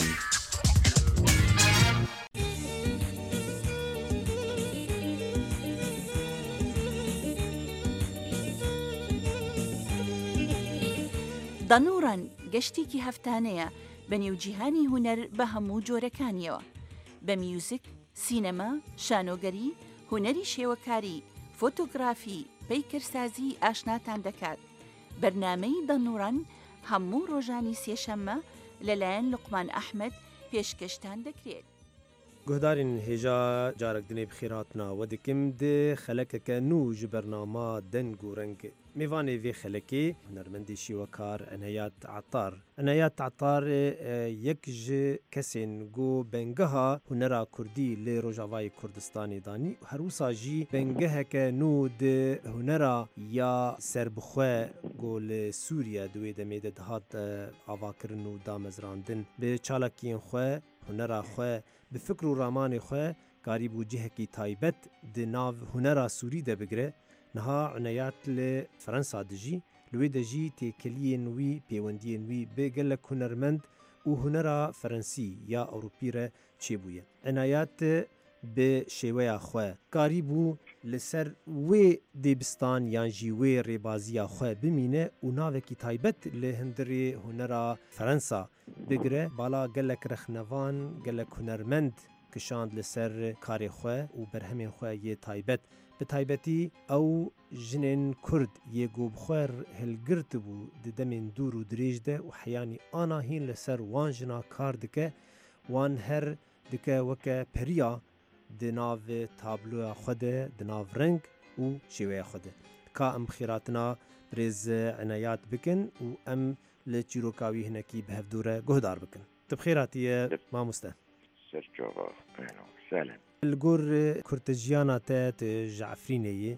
دەنوڕەن گەشتێکی هەفتانەیە بە نێوجیهانی هونەر بە هەموو جۆرەکانیەوە، بە میوزیک، سینەما، شانۆگەری، هونەری شێوەکاری، فۆتۆگرافی، پەیکەرسازی ئاشناتان دەکات. بەرنامەی دەنوڕەن هەموو ڕۆژانی سێشەممە لەلایەن لوقمان ئەحمەد پێشکەشتان دەکرێت. گهدارین هێژا جارێک دنێ بخێراتنا وە دکم دێ خەلەکەکە نو ji بەرنامە دەنگ و ڕەنگ میوانê vê xelekê hunermendê şîwekar Enayat Attar. Enayat Attar yek ji kesên got bengeha hunera Kurdî lê Rojavayê Kurdistanê danî her wisa jî bengeheke nû di hunera ya serbixwe got li Sûriye di wê demê de dihat avakirin û damezrandin bi çalakiyên xwe hunera xwe bi fikr û ramanê xwe karî bû cihekî taybet di nav hunera Sûrî de bigire. نها عنایات ل فرانسا دجی لوی دجی تکلیین وی پیوندین وی به گلک هنرمند و هنرا فرانسی یا اروپی ره چی بویه عنایات به شیوه خو قریبو لسر وی دیبستان یان جی وی ریبازی خو بمینه و ناوه کی تایبت له هندری هنرا فرانسا بگره بالا گلک رخنوان گلک هنرمند کشاند لسر کاری خو و برهم خو یه تایبت به تایبەتی ئەو ژنێن کورد یێگۆ بخوێر هەلگرت بوو ددەمێن دوور و درێژدە و حیانی ئانا هین لەسەر وان ژنا کار دکە وان هەر دکە وەکە پەریا دناو تابلویا خودە دناو ڕنگ و شێوەیە خودە کا ئەم خێراتنا برێز عنایات بکن و ئەم لە چیرۆکاوی هەنەکی بەهەفدورە گۆدار بکن تبخێراتیە مامۆستا سەرچۆڤە سەلام الجور كرتجيانا تات جعفرينية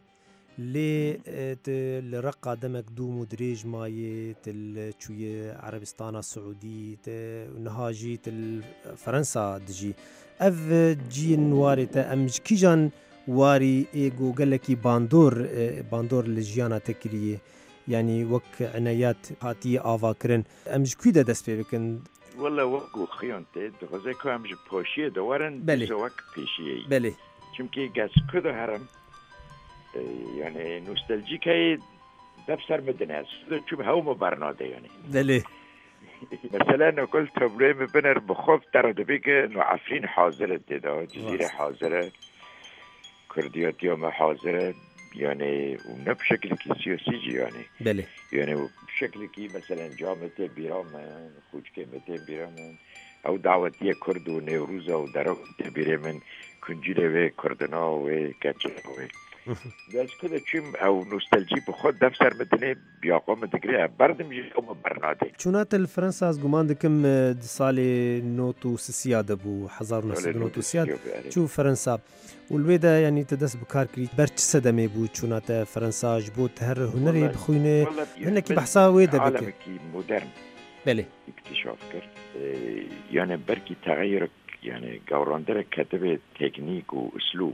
لي لرقة دمك دوم ودريج ماي تل شوية عربستان السعودي نهاجي تل فرنسا دجي اف جين واري تا امج كيجان واري ايجو قالكي باندور باندور لجيانا تكريه يعني وك عنايات هاتي آفاكرن امج كيدا دست بكن والله وقو خيانته دغزه که همش پاشیه دوارن بله وقت پیشیه بله چون که گاز کده هرم یعنی نوستالژیکه دبسر مدنه است چون هاو مبرناده یعنی بله مثلا نقول تبلیغ بنر بخوف در دبی که نو عفرین حاضره دیده جزیره حاضره کردیات یا حاضره يعني ونا بشكل كي سياسي يعني بله يعني بشكل كي مثلا جامعة بيرامن خوش كلمة بيرامن او دعوتية كرد ونيروز او دروت بيرامن كنجيلة و كردنا و كاتشنا و بس كده چیم او نوستالژی بخود دفتر مدنه بیاقام دگری بردم جی او برناده چونات الفرنسا از گمان دکم سال نوتو سیاده بو هزار و نهصد و نوتو سیاد چو فرنسا والويدا يعني تدس بكار كريت برش سدمي بو چونات فرنسا جبو تهر هنري بخوينه هنكي بحثا ويدا بك عالمكي مودرن بله اكتشاف کرد يعني بركي تغير يعني قوراندر كتب تكنيك واسلوب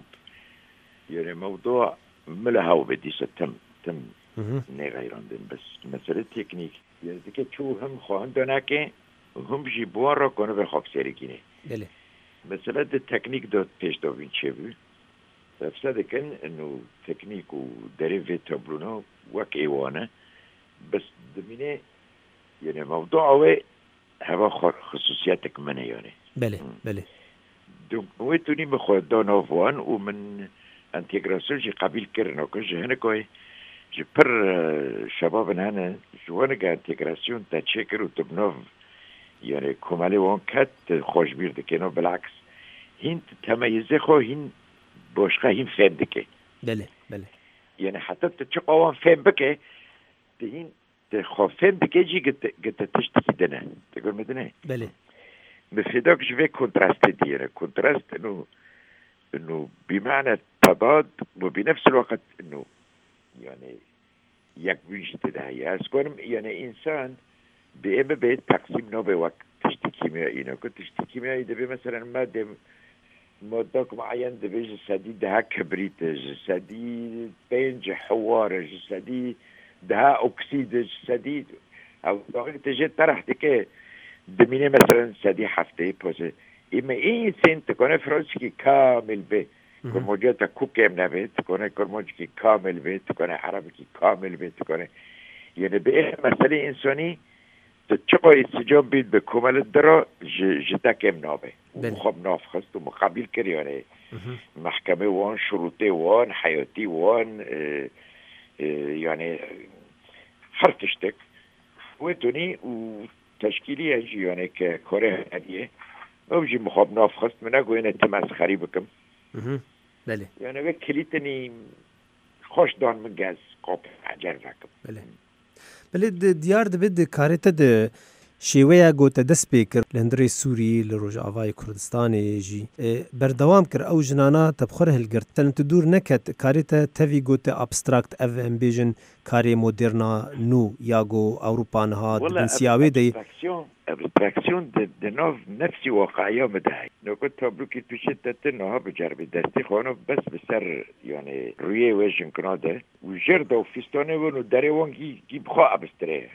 يعني موضوع ملهاو بدي ستم تم نغيراندن بس مسألة تكنيك يعني ذكي شو هم خواهن که هم جيبوان را کنه به خواب سرگینه بله مسألة التكنيك دو پیش دو بین چه بو تفسد کن انو تكنيك و دریوه تابلونا وک ایوانه بس دمینه يعني موضوع هو هوا خصوصياتك منه يعني بله بله دونك ويتوني مخود دونوفوان ومن انتجراسيون جي قبيل كرنا كنج هنا كوي جي بر شباب هنا جوانا انتجراسيون تشكر وتبنوف يعني كمالي وان كات خوش بير دكينو بالعكس هين تميزه خو هين بوشقه هين فهم دكي بله بله يعني حتى تشقوان فهم بكي هين تخافم بكيجي قد قد تشتكي دنا تقول مدنا بله بفيدوك جوي كونتراست ديره كونتراست انه انه بمعنى تضاد وبنفس الوقت انه يعني يكويش تداهي اسكون يعني انسان بإما بيت تقسيم نو بوقت تشتكي كيميائي نو كنت تشتكي كيميائي دبي مثلا مادة مادة معين دبي جسدي ده كبريت جسدي بينج حوار جسدي ده أكسيد سديد أو تجي طرح تك دمينة مثلا سدي حفتة بس إما إيه سنت كونه فرنسي كامل به كون موجودة كوكيم نبيت كونه كون موجودة كامل بيت كونه عربي كامل بيت كونه يعني بإيه مسألة إنساني تتشقى استجاب بيت بكمال الدرا جدا كم نابه ومخاب ناف خست ومقابل كري يعني محكمة وان شروطي وان حياتي وان اه اه يعني حرتشتك وتوني وتشكيلي يجي يعني ككورة هدية وبجي مخاب ناف خست من أقول أنا تماس خريبكم بله يعني بكليتني خوش دان من جاز قاب عجل راكم بله بله ديار دبد كارته د شیوه گوته دست بیکر لندری سوری لروج آوای کردستان جی بردوام کر او جنانا تبخره هلگرد تلنت دور نکت کاریتا تاوی گوته ابستراکت او امبیجن کاری مدرنا نو یاگو اوروپا نها دبن سیاوی دی ابستراکسیون د نوف نفسی واقعیه مدهی نکو تابلو که توشه تتنها بجربی دستی خانو بس بسر يعني رویه ویژن کناده و جرده و فستانه ونو داره وانگی گی بخوا ابستره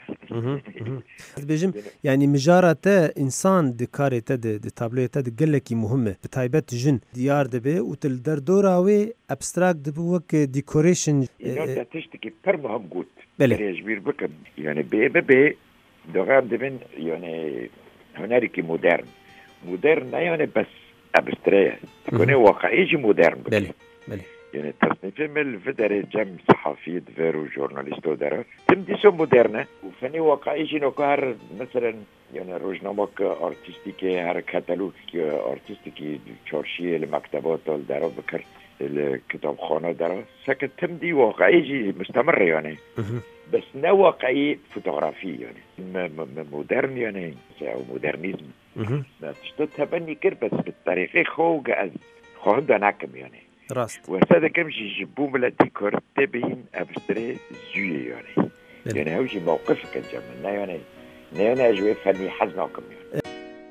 بيجم يعني مجارة إنسان دكارة تد دتابلوه تد قلكي مهمة بتايبت جن ديار دبي وتلدر دوراوي أبستراك دبوك ديكوريشن إنه تشتكي بر مهم قوت بله يجبير بكم يعني بي بي بي دوغام دبن يعني هنالك مودرن مودرن يعني بس أبسترية تكون واقعي مودرن بله بله يعني تصنيف من الفدرة جم صحفي دفيرو جورناليستو دارا تم ديسو مودرنة وفني واقعي جينو كهر مثلا يعني روزنامك ارتستيكي هر كتالوج ارتستيكي چارشي المكتبات دارا بكر الكتاب خانه دارا سكت تم دي واقعي جي مستمر يعني بس نا واقعي فوتوغرافي يعني مودرن يعني او مودرنيزم ما تشتو تبني كر بس بالطريقة خوغ از خوهم داناكم يعني راست وهذا كم شيء جبوم للديكور تبين أبستري زوي يعني يعني هو شيء موقفك الجمل يعني نيانا أجوي فني حزناكم يعني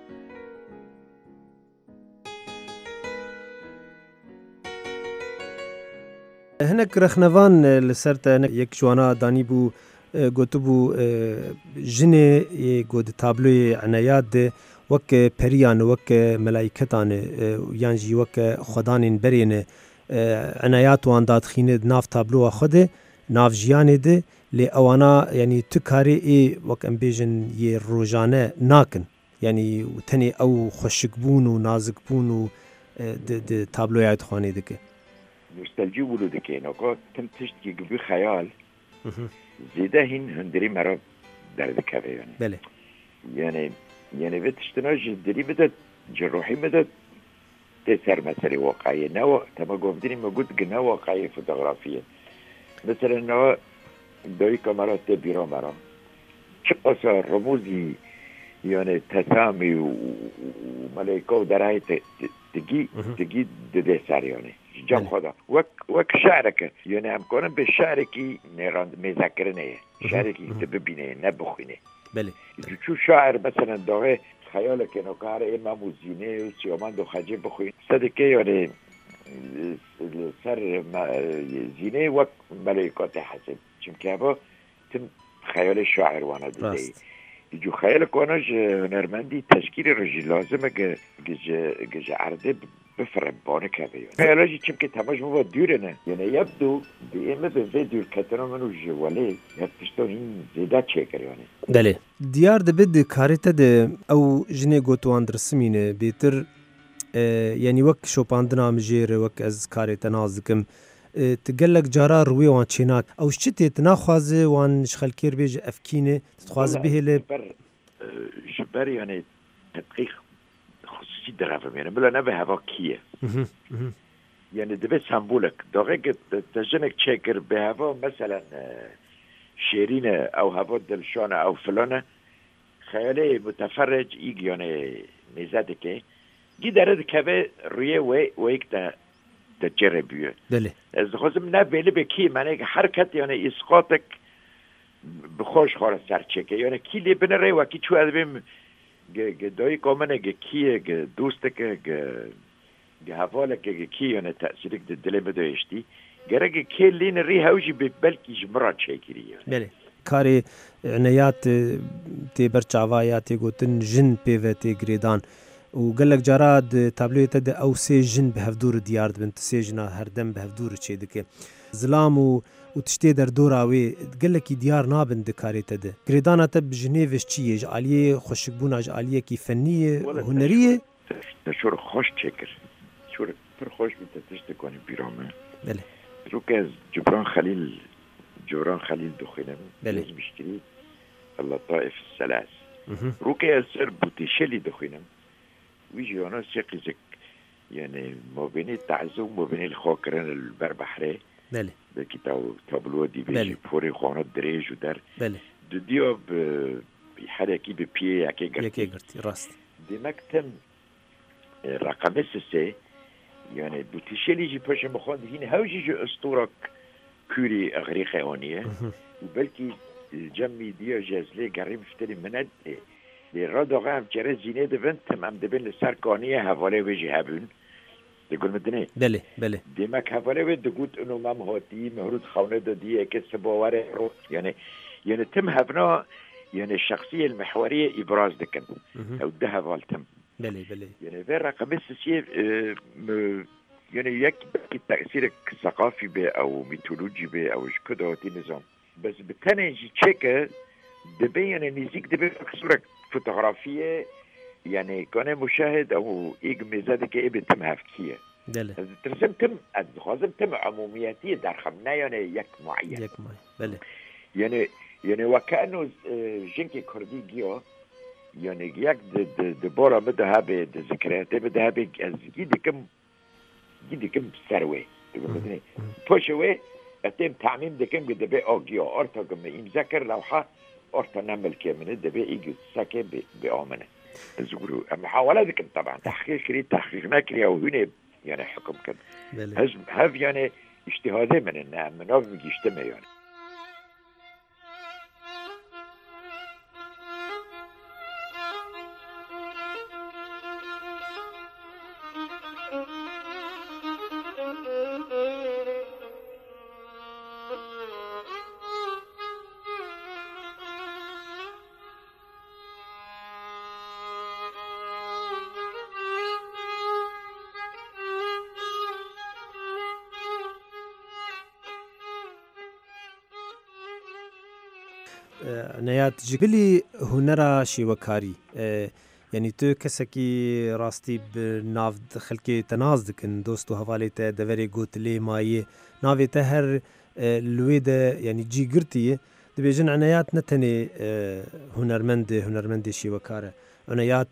هناك رخنفان لسرت يك جوانا داني بو قوتبو جني يقود تابلوي عنايات وك بريان وك ملايكتان يانجي وك خدان برين عنایات وان داد خینه ناف تابلو خود ناف جیانه ده لی اوانا یعنی تو کاری ای وک ام بیجن یه روزانه ناکن یعنی تنی او خوشگبون و نازکبون و د د تابلویات خانه دکه نوستالژی ولو دکه نکو تم تشتی گبی خیال زیده هین هندری مرا در دکه یعنی بله یعنی یعنی وتشتناج دری بده جروحی بده تسر مسألة واقعية نوع تما قومديني موجود جنا واقعية فوتوغرافية مثلا نوع دوي كاميرات تبيرو مرا شقصة رموزي يعني تسامي وملايكة ودراي تجي تجي ددسار يعني جام خدا وك وك شعرك يعني هم كونن بالشعركي نيران مذاكرني شعركي تببينه نبخينه بله شو شاعر مثلا داره خیالك انه کار امام و زینه و سیامند و خجه بخوین صدقه یعنی سر زینه و ملائکات حسن چون با تم خیال شاعر وانا دیده جو خیالك وانا هنرمندی تشکیل رجی لازمه گج عرده بفرم بانه که بیان خیالاجی چون که تماش مو دورنه یعنی یبدو دیمه به وی دور کتنا منو جواله یبتشتو این زیده چه کریانه بله دیار ده بده کاریتا ده او جنه گوتوان درسمینه بیتر یعنی وک شوپاندنا مجیر وک از کاریتا نازکم تقلق جارا روی وان چیناک او شتی تناخوازه وان شخلکیر بیج افکینه تخوازه به ل جبر يعني تدقيق خصوصي درافم يعني بلا نبه هوا كيه يعني دبي سامبولك دقيقة تجنك تشكر بهوا مثلا شيرينة او هوا دلشانة او فلانة خيالي متفرج يجي يعني ميزادك جي دارد كبه رويه وي ويك تا تجربيه دله از خواستم نبیلی به کی معنی حرکت یعنی اسقاطك بخوش خالص سرچکه یعنی کی لی بنره و کی چو از بیم دایی کامنه کی دوستك حوالك کی یعنی تأثیرک دل مدوشتی گرگ کلین ری هاوجی به بلکی جمرات شکری بله کاری عنایات تی برچاوایا تی گوتن جن پیو تی گریدان و قالك جراد تابلو تد او سي جن بهفدور ديار بنت سيجنا هردم بهفدور تشي دك زلام و وتشتي در دوراوي قالك ديار نابن دكاري تد قريدانا تب جنيفش تشي جاليه خوشبونا جاليه كي فنيه هنريه شور خوش تشكر شور پر خوش بنت تشتكوني بيرامه بله روكاز جبران خليل جبران خليل دخيلم بله مشكلي اللطائف الثلاث روكاز سر بوتيشلي دخيلم ويجي أنا سيقزك يعني ما بين التعزو وما بين الخاكرين البربحري بله بكي تاو تابلو دي بيجي بوري خانات دريج ودار بله دو ديو بحركي ببيه يكي قرتي يكي قرتي راست دي مكتم رقم السي يعني بوتيشيلي جي باش مخوند هين هاوجي جو اسطورك كوري اغريقي اونيه وبلكي الجمي ديو جازلي قريب فتري مند لرادوغا هم چرا زینه دبن تمام دبن لسرکانیه حواله ویجی هبون دگل مدنه بله بله دیمک حواله وی دگوت انو مم هاتی مهرود خونه دادیه که سباوره رو يعني يعني تم هبنا يعني الشخصية المحورية إبراز دكن أو ده هفالتم بله بله يعني في رقم السياسية يعني يكبر تأثير ثقافي به أو ميثولوجي به أو كده هاتي نظام بس بالتاني يجي تشيكر دبين نزيك دبين صورة فوتوغرافية يعني كان مشاهد أو إيج مزاد كإيه بتم هفتية بله ترسم تم الخازم تم عمومياتية در خمنا يعني يك معين يك معين بله يعني يعني وكأنه جنكي كردي جيو يعني يك دبورة مدها بذكريات بدها بج جدي كم جدي كم سروي تقولني بوشوي أتم تعميم دكم قد بي أوجيو أرتا كم يمذكر لوحة أرتا نعمل كامل ده بي يجي ساكن بأمانة زغرو محاولة ذيك طبعا تحقيق كري تحقيق نكري أو هنا يعني حكم كده هذ هذ يعني اجتهادي من النعم من هذا بيجي يجتمع يعني نيات جبلي هنرا شيوكاري يعني تو كسكي راستي بناف خلكي تنازدكن دوستو هواليته دوري قوت لي ماي نافي تهر الويده يعني جي قرتي دبيجن عنايات نتني هنرمند هنرمند شيوكاره عنايات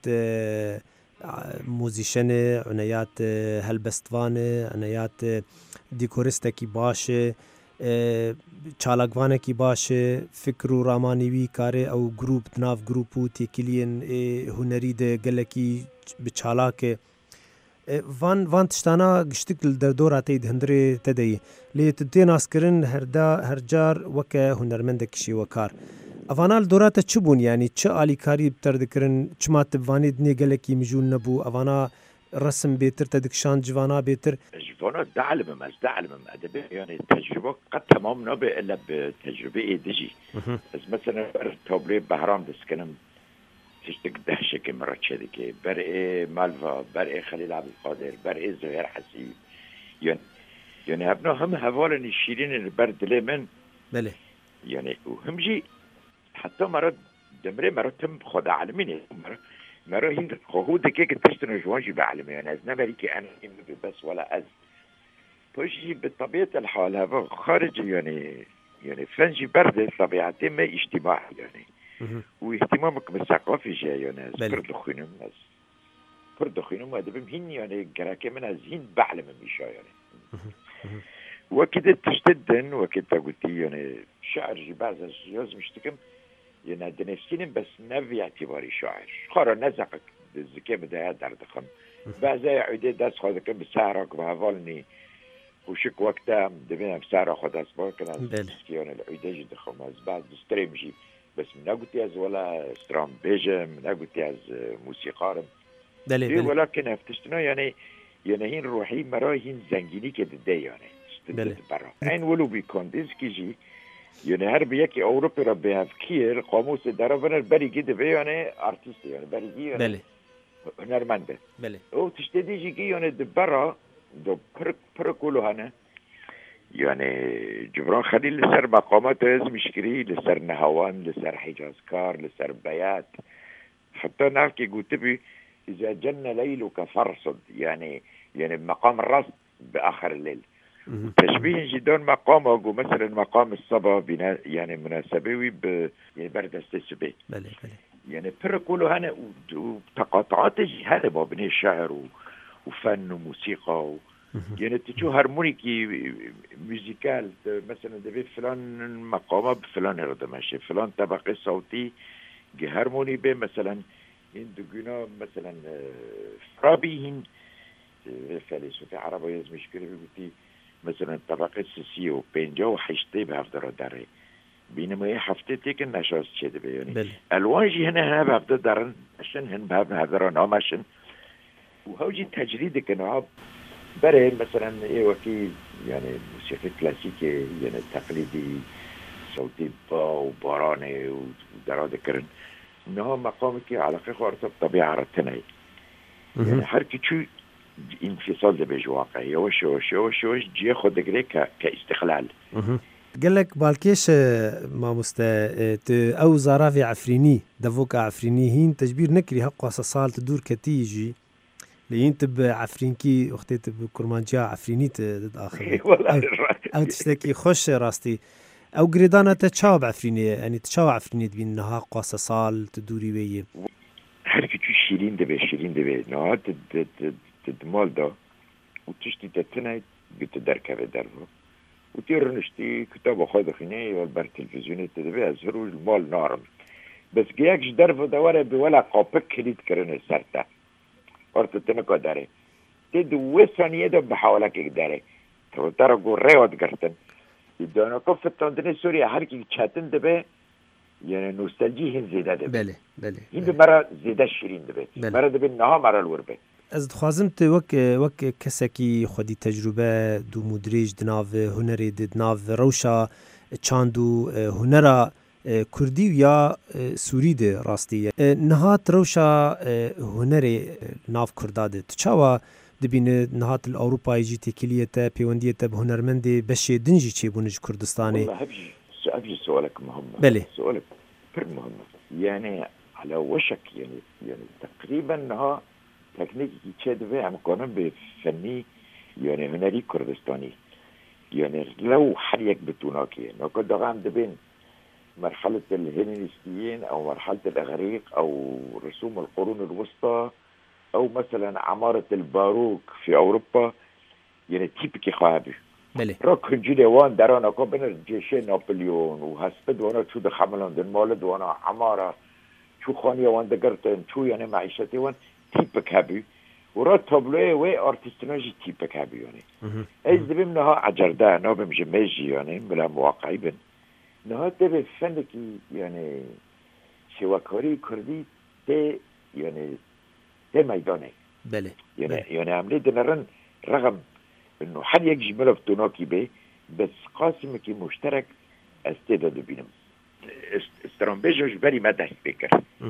موزيشنه عنايات هلبستوانه عنايات ديكورستكي باشه چالاکوانه کی باشه فکر و رامانیوی کاره او گروپ ناف گروپو تکیلین هنری ده گلکی به چالاک وان وان تشتانا گشتکل در دوراتی هندری تدی لی تدین اسکرین هر دا هر جار وک هنرمند کشی وکار اوانال دورات چبون یعنی چه علی کاری بتر دکرن چما تبوانی دنی گلکی مجول نبو اوانا رسم بيتر تدكشان جوانا بيتر جوانا دعلم ما دعلم ما ادبي يعني تجربه قد تمام نبي الا بتجربه ايدجي بس مثلا توبلي بهرام دسكنم تشتك دهشه كمرات شدكي برئي مالفا برئي خليل عبد القادر برئي زهير حسيب يعني يعني ابنا هم هوالن الشيرين البرد لمن بله يعني وهم جي حتى مرات دمري مرات تم خد عالمين مرات مرة هين خهود كيك تشتري جوانجي بعلم يعني أز نبريكي أنا بس ولا أز توجي بطبيعة الحال هذا خارج يعني يعني فنجي برد طبيعتي ما اجتماع يعني واهتمامك بالثقافة جاي يعني أز برد خينم أز برد خينم وأدبم هين يعني كراكي من أز هين بعلم مشا يعني وكده تجددن وكده قلتي يعني شعر جباز الجواز مشتكم يعني دنفسين بس نبي اعتباري شاعر خارا نزقك الزكاة بداية دردخم بعضي عدي داس خذك بسعرك وهفالني وشك وقتها دبنا بسعر خد أسبوع كنا سكيون العدي جدخم از بعض ستريمجي بس من قلت از ولا سترام بيجا من قلت از موسيقار دلي ولكن افتشتنا يعني يعني هين روحي مراي هين زنجيني كده يعني بله برا این ولو بیکندیز کی جی یعنی هر بیکی اوروپی را به هفکیر قاموس درا بنر بری گیده به یعنی آرتیست یعنی بری گیده بله هنرمنده بله او تشتدی جی یعنی دبرا دو پر پر کلو هنه يعني جبران خليل لسر مقامات لازم يشكري لسر نهوان لسر حجاز كار لسر بيات حتى نحكي قلت بي إذا جن ليلك فرصد يعني يعني مقام الراس بآخر الليل تشبيه جدا مقامه مثلا مقام الصبا بنا يعني مناسبوي ب يعني برد استسبي بله بله يعني پر كله هنا وتقاطعات هذا ما بين الشعر وفن وموسيقى و يعني تشو هارمونيكي ميوزيكال مثلا دبي فلان مقامه بفلان رده ماشي فلان طبقه صوتي جي هارموني به مثلا هندوغنا مثلا فرابي هند فلسفه عربيه مش كده بيقولي مثلا طبقه سيسيو بينجا وحشتي بهفدر داري بينما هي حفتي كن نشاز كده يعني الوانجي هنا هنا بهفدر دارن عشان هن بهفدر نامشن وهوجي تجريد كناب برای مثلا ای وکی یعنی موسیقی کلاسیکی یعنی تقلیدی صوتی با و بارانه و دراد کرن نه مقامی که علاقه خورد طبیعه رتنه یعنی هر کی چو انفصال ده به واقع یوش یوش یوش یوش جی خود دگره که استقلال قالك بالكيش ما مست او زرافي عفريني دفوك عفريني هين تجبير نكري هقوا صال تدور كتيجي لين تب عفرينكي اختي تب كرمانجا عفرينيت اخر والله او تشتكي خوش راستي او قريدانا تشاوب عفريني يعني تشاوب عفريني بين نها قاصه صال تدوري ويه حركه شيرين دبي شيرين دبي نها تدمال دا وتشتي تتناي بتدركه بدربه وتيرنشتي كتاب خود خيني والبر تلفزيون تدبي ازهرو المال نارم بس جيكش دربه دوره بولا قابك كليت كرن سرتا orto tenko dare te due ثانيه ده بحاولك داره تو ترى قريوت قرتن يدونا كفة تندني سوريا حركي تشاتن دبه يعني نوستالجي هن زيادة دبه بله بله هن مرة زيادة شيرين دبه مرة دبه نها مرة الوربه از خوازمت وک وک کسکی خودی تجربه دو مدریج دناو هنری دناو روشا چاندو هنرا کردی یا سوری ده راستی نهات روشا هنری ناف کرداده تچاوا دبین نهات الاوروپایی جی تکلیته پیوندیته به هنرمندی بشه دنجی چی بونج کردستانی والله هبجي هبجي سؤالك مهم بله سؤالك بر مهم يعني على وشك يعني يعني تقريبا انها تكنيكي تشدوه ام قانون بفني يعني هنري كردستاني يعني لو حريك بتوناكي نوكو دغام دبين مرحلة الهيلينستيين أو مرحلة الإغريق أو رسوم القرون الوسطى أو مثلا عمارة الباروك في أوروبا يعني تيبكي خابي بله راكن جيلي وان دارانا كوبنر جيشي نابليون وهسبد وانا شو دخملون دن مالد وانا عمارة شو خانية وان دقرتن شو يعني معيشتي وان تيبك هابي ورا تابلوه وي ارتستناجي تيبك هابي يعني ايز دبيمنها عجرده نابم جميجي يعني بلا مواقعي بن نهاد به فنکی یعنی شواکاری کردی ته یعنی ته میدانه بله یعنی یعنی عملی دنرن رغم انه حد یک جمله بتوناکی به بس قاسم کی مشترک استعداد بینم استرامبیجوش بری ما دست بکر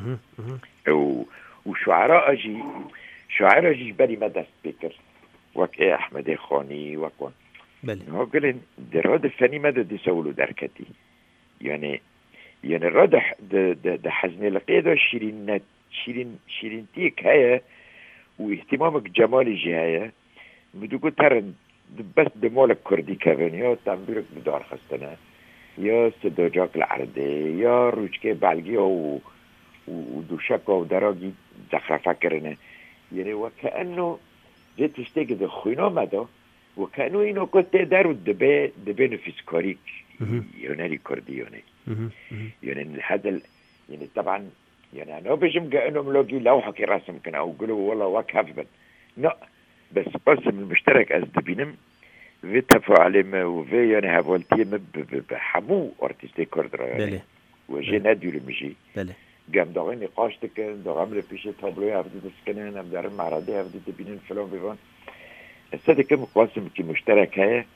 و وشعراء اجي شاعر اجي بری ما دست بکر وک احمد خانی وکن بله ها قلن دراد الفني ماذا دي سولو دركتي يعني يعني الردح ده ده ده حزن القيادة شيرين شيرين شيرينتيك هيا واهتمامك جمالي جهاية بدو ترن بس دمالك كردي كافن يا تعبيرك بدار خستنا يا سدوجاك العرضي يا روجكي بالجي و ودوشكا ودراجي زخرفة كرنا يعني وكأنه زي تشتاق ده خوينا مدى وكأنه إنه كنت دارو دبي دبي نفس كاريك يوناني كردي يعني يعني هذا يعني طبعا يعني أنا بجم كأنه ملاقي لوحة كي رسم كنا أو قلوا والله وكاف بن لا بس قسم المشترك أز دبينم في تفاعلم وفي يعني هفولتي بحمو أرتستي كرد يعني وجي نادي المجي قام دعوني نقاشتك دعم لي فيش تابلوه هفدي تسكنين أم دارم معرضي هفدي دبينين فلان بيفان السادة كم قاسم كي مشترك هيا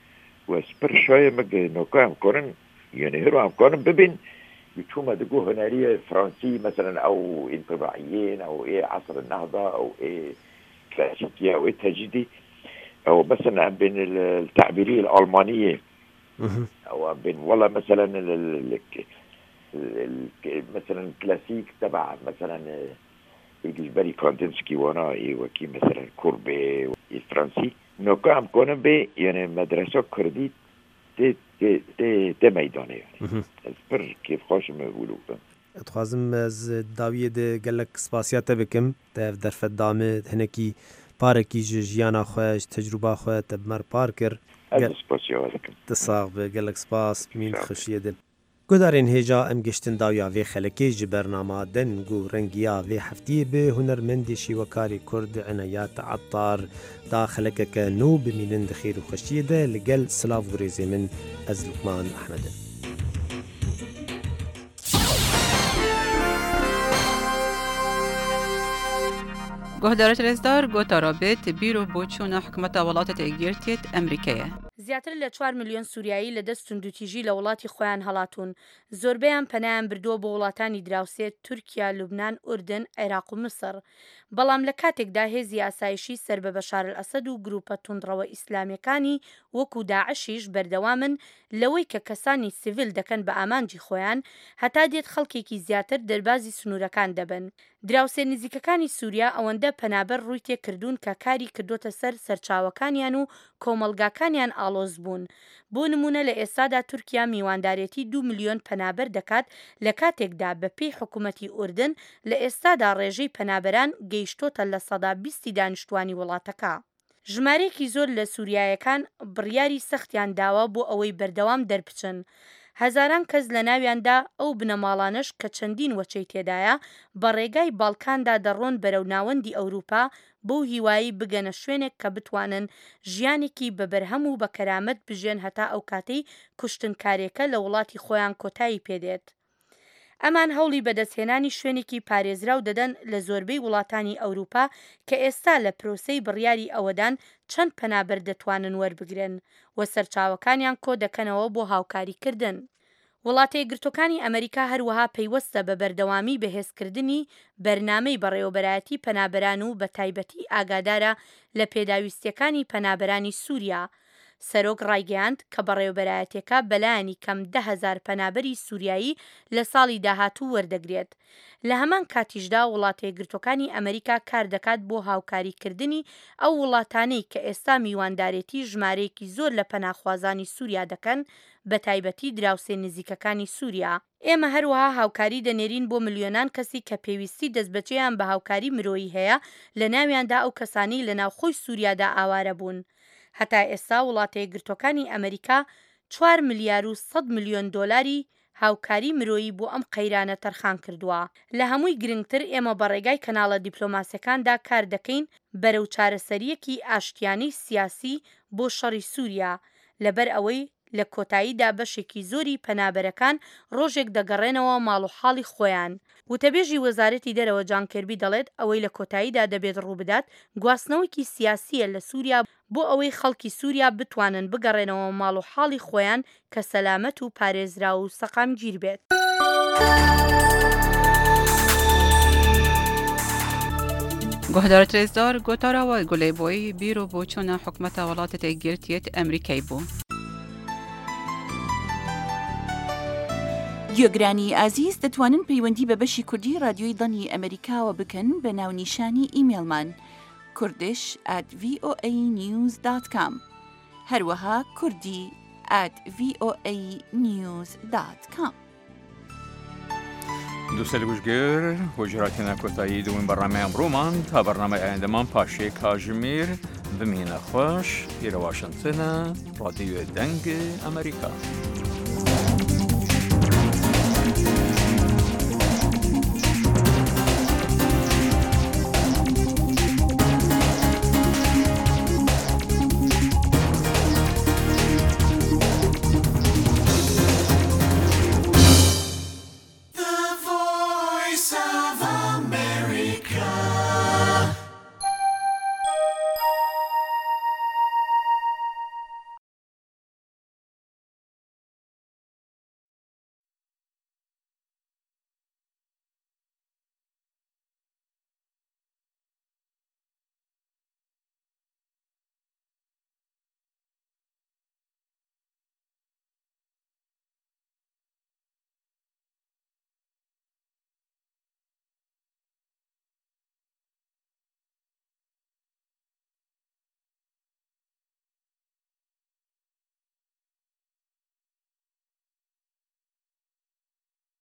وسبر شوية مجا نوكا هم كونن يعني هرو هم كونن ببين يتوما دقو هنالية فرنسي مثلا أو انطباعيين أو إيه عصر النهضة أو إيه كلاسيكية أو إيه تجديدي أو مثلا بين التعبيرية الألمانية أو بين والله مثلا ال ال مثلا الكلاسيك تبع مثلا إجباري كاندنسكي وانا إيه وكي مثلا كوربي الفرنسي نوكا هم كونن بي يعني مدرسة كردي تي تي تي تي ميدانه يعني اسبر كيف خوش ما بقولوا اتخازم از داویه ده گلک سپاسیات بکم تف درفت دامه هنکی پارکی جیانا خوش تجربه خو تبمر پارکر از سپاسیات بکم تصاغ به گلک سپاس مين خشیه ده گدارین هجا ام گشتن داویا وی خلکی ج برنامه دنگو رنگیا وی هفتی به هنرمندی شیوکاری کرد عنایات عطار داخلك كانو بمينن دخير وخشیه ده لگل سلاف وريزي من از لقمان احمد گهدارت رزدار گوتا رابط بیرو بوچون حکومت ولاتت ایگیرتیت امریکیه. زیاتر لە چوار میلیۆن سووریایی لە دەست توندوتیژی لە وڵاتی خۆیان هەڵاتون. زۆربەیان پەنایان بردووە بۆ وڵاتانی دراوسێت تورکیا، لوبنان، ئوردن، عێراق و مسر. بەڵام لە کاتێکدا هێزی ئاسایشی سەر بە بەشار ئەسەد و گروپە توندڕەوە ئیسلامیەکانی وەکو داعشیش بەردەوامن لەوەی کە کەسانی سیڤیل دەکەن بە ئامانجی خۆیان هەتا دێت خەڵکێکی زیاتر دەربازی سنوورەکان دەبن. دراوسێ نزیکەکانی سووریا ئەوەندە پەنابەر ڕووی تێکردوون کە کاری کردوتە سەر سەرچاوەکانیان و کۆمەلگاکانیان ئاڵۆز بوون. بۆ نمونە لە ئێستادا تورکیا میواندارێتی دو میلیۆن پەنابەر دەکات لە کاتێکدا بە پێی حکوومەتی ئوردن لە ئێستادا ڕێژەی پەنابەران گەیشتۆتە لە سەدا بیستی دانیشتوانی وڵاتەکە. ژمارەیەکی زۆر لە سووریایەکان بڕیاری سەختیان داوە بۆ ئەوەی بەردەوام دەربچن. هەزاران کەس لە ناویاندا ئەو بنەماڵانش کە چەندین وەچەی تێدایە بە ڕێگای باڵکاندا دەڕۆن بەرەو ناوەندی ئەوروپا بۆ هیوایی بگەنە شوێنێک کە بتوانن ژیانێکی بەبەرهەم و بە کەرامەت بژێن هەتا ئەو کاتەی کوشتنکارێکە لە وڵاتی خۆیان کۆتایی پێدێت. ئەمان هەوڵی بەدەستهێنانی شوێنێکی پارێزراو دەدەن لە زۆربەی وڵاتانی ئەوروپا کە ئێستا لە پرۆسەی بڕیاری ئەوەدان چەند پەنابەر دەتوانن وەربگرن و سەرچاوەکانیان کۆ دەکەنەوە بۆ هاوکاریکردن. وڵاتە یەکگرتووەکانی ئەمریکا هەروەها پەیوەستە بە بەردەوامی بەهێزکردنی بەرنامەی بەڕێوەبەرایەتی پەنابەران و بە تایبەتی ئاگادارە لە پێداویستیەکانی پەنابەرانی سووریا. سەرۆک ڕایگەیاند کە بەڕێوەبەرایەتەکە بەلایانی کەم ده هەزار پەنابەری سووریایی لە ساڵی داهاتوو وەردەگرێت. لە هەمان کاتیشدا وڵاتە یەکگرتووەکانی ئەمریکا کار دەکات بۆ هاوکاریکردنی ئەو وڵاتانەی کە ئێستا میواندارێتی ژمارەیەکی زۆر لە پەناخوازانی سووریا دەکەن بە تایبەتی دراوسێ نزیکەکانی سووریا. ئێمە هەروەها هاوکاری دەنێرین بۆ ملیۆنان کەسی کە پێویستی دەستبەجێیان بە هاوکاری مرۆیی هەیە لە ناویاندا ئەو کەسانی لە ناوخۆی سووریادا ئاوارە بوون. هەتا ئێستا وڵاتە یەکگرتووەکانی ئەمریکا چوار ملیار و سەد ملیۆن دۆلاری هاوکاری مرۆیی بۆ ئەم قەیرانە تەرخان کردووە. لە هەمووی گرنگتر ئێمە بەڕێگای کەناڵە دیپلۆماسیەکاندا کار دەکەین بەرەو چارەسەریەکی ئاشتیانەی سیاسی بۆ شەڕی سووریا لەبەر ئەوەی لە کۆتاییدا بەشێکی زۆری پەنابەرەکان ڕۆژێک دەگەڕێنەوە ماڵ و حاڵی خۆیان. وتەبێژی وەزارەتی دەرەوە جان کێربی دەڵێت ئەوەی لە کۆتاییدا دەبێت ڕووبدات گواستنەوەیکی سیاسیە لە سووریا بۆ ئەوەی خەڵکی سووریا بتوانن بگەڕێنەوە ماڵ و حاڵی خۆیان کە سەلامەت و پارێزرا و سەقامگیر بێت. گهدارت رزدار گوتارا و گلی بوی بیرو بوچون حکومت ولاتت ایگیرتیت امریکای بو. گوێگرانی ئازیز دەتوانن پەیوەندی بە بەشی کوردی رادیۆی دڵنی ئەمریکاوە بکەن بە ناونیشانی ئیمێلمان kurdish at voa news dot com هەروەها کوردی at voa news dot com. دووسەر گوشگەر هۆژراتی کۆتایی دوین بەڕامە ئەمڕۆمان تا بەڕامە ئایندەمان پاشێ کاژمێر بمینە خۆش ئێرە واشنگتنە ڕادیۆ دەنگ ئەمریکا.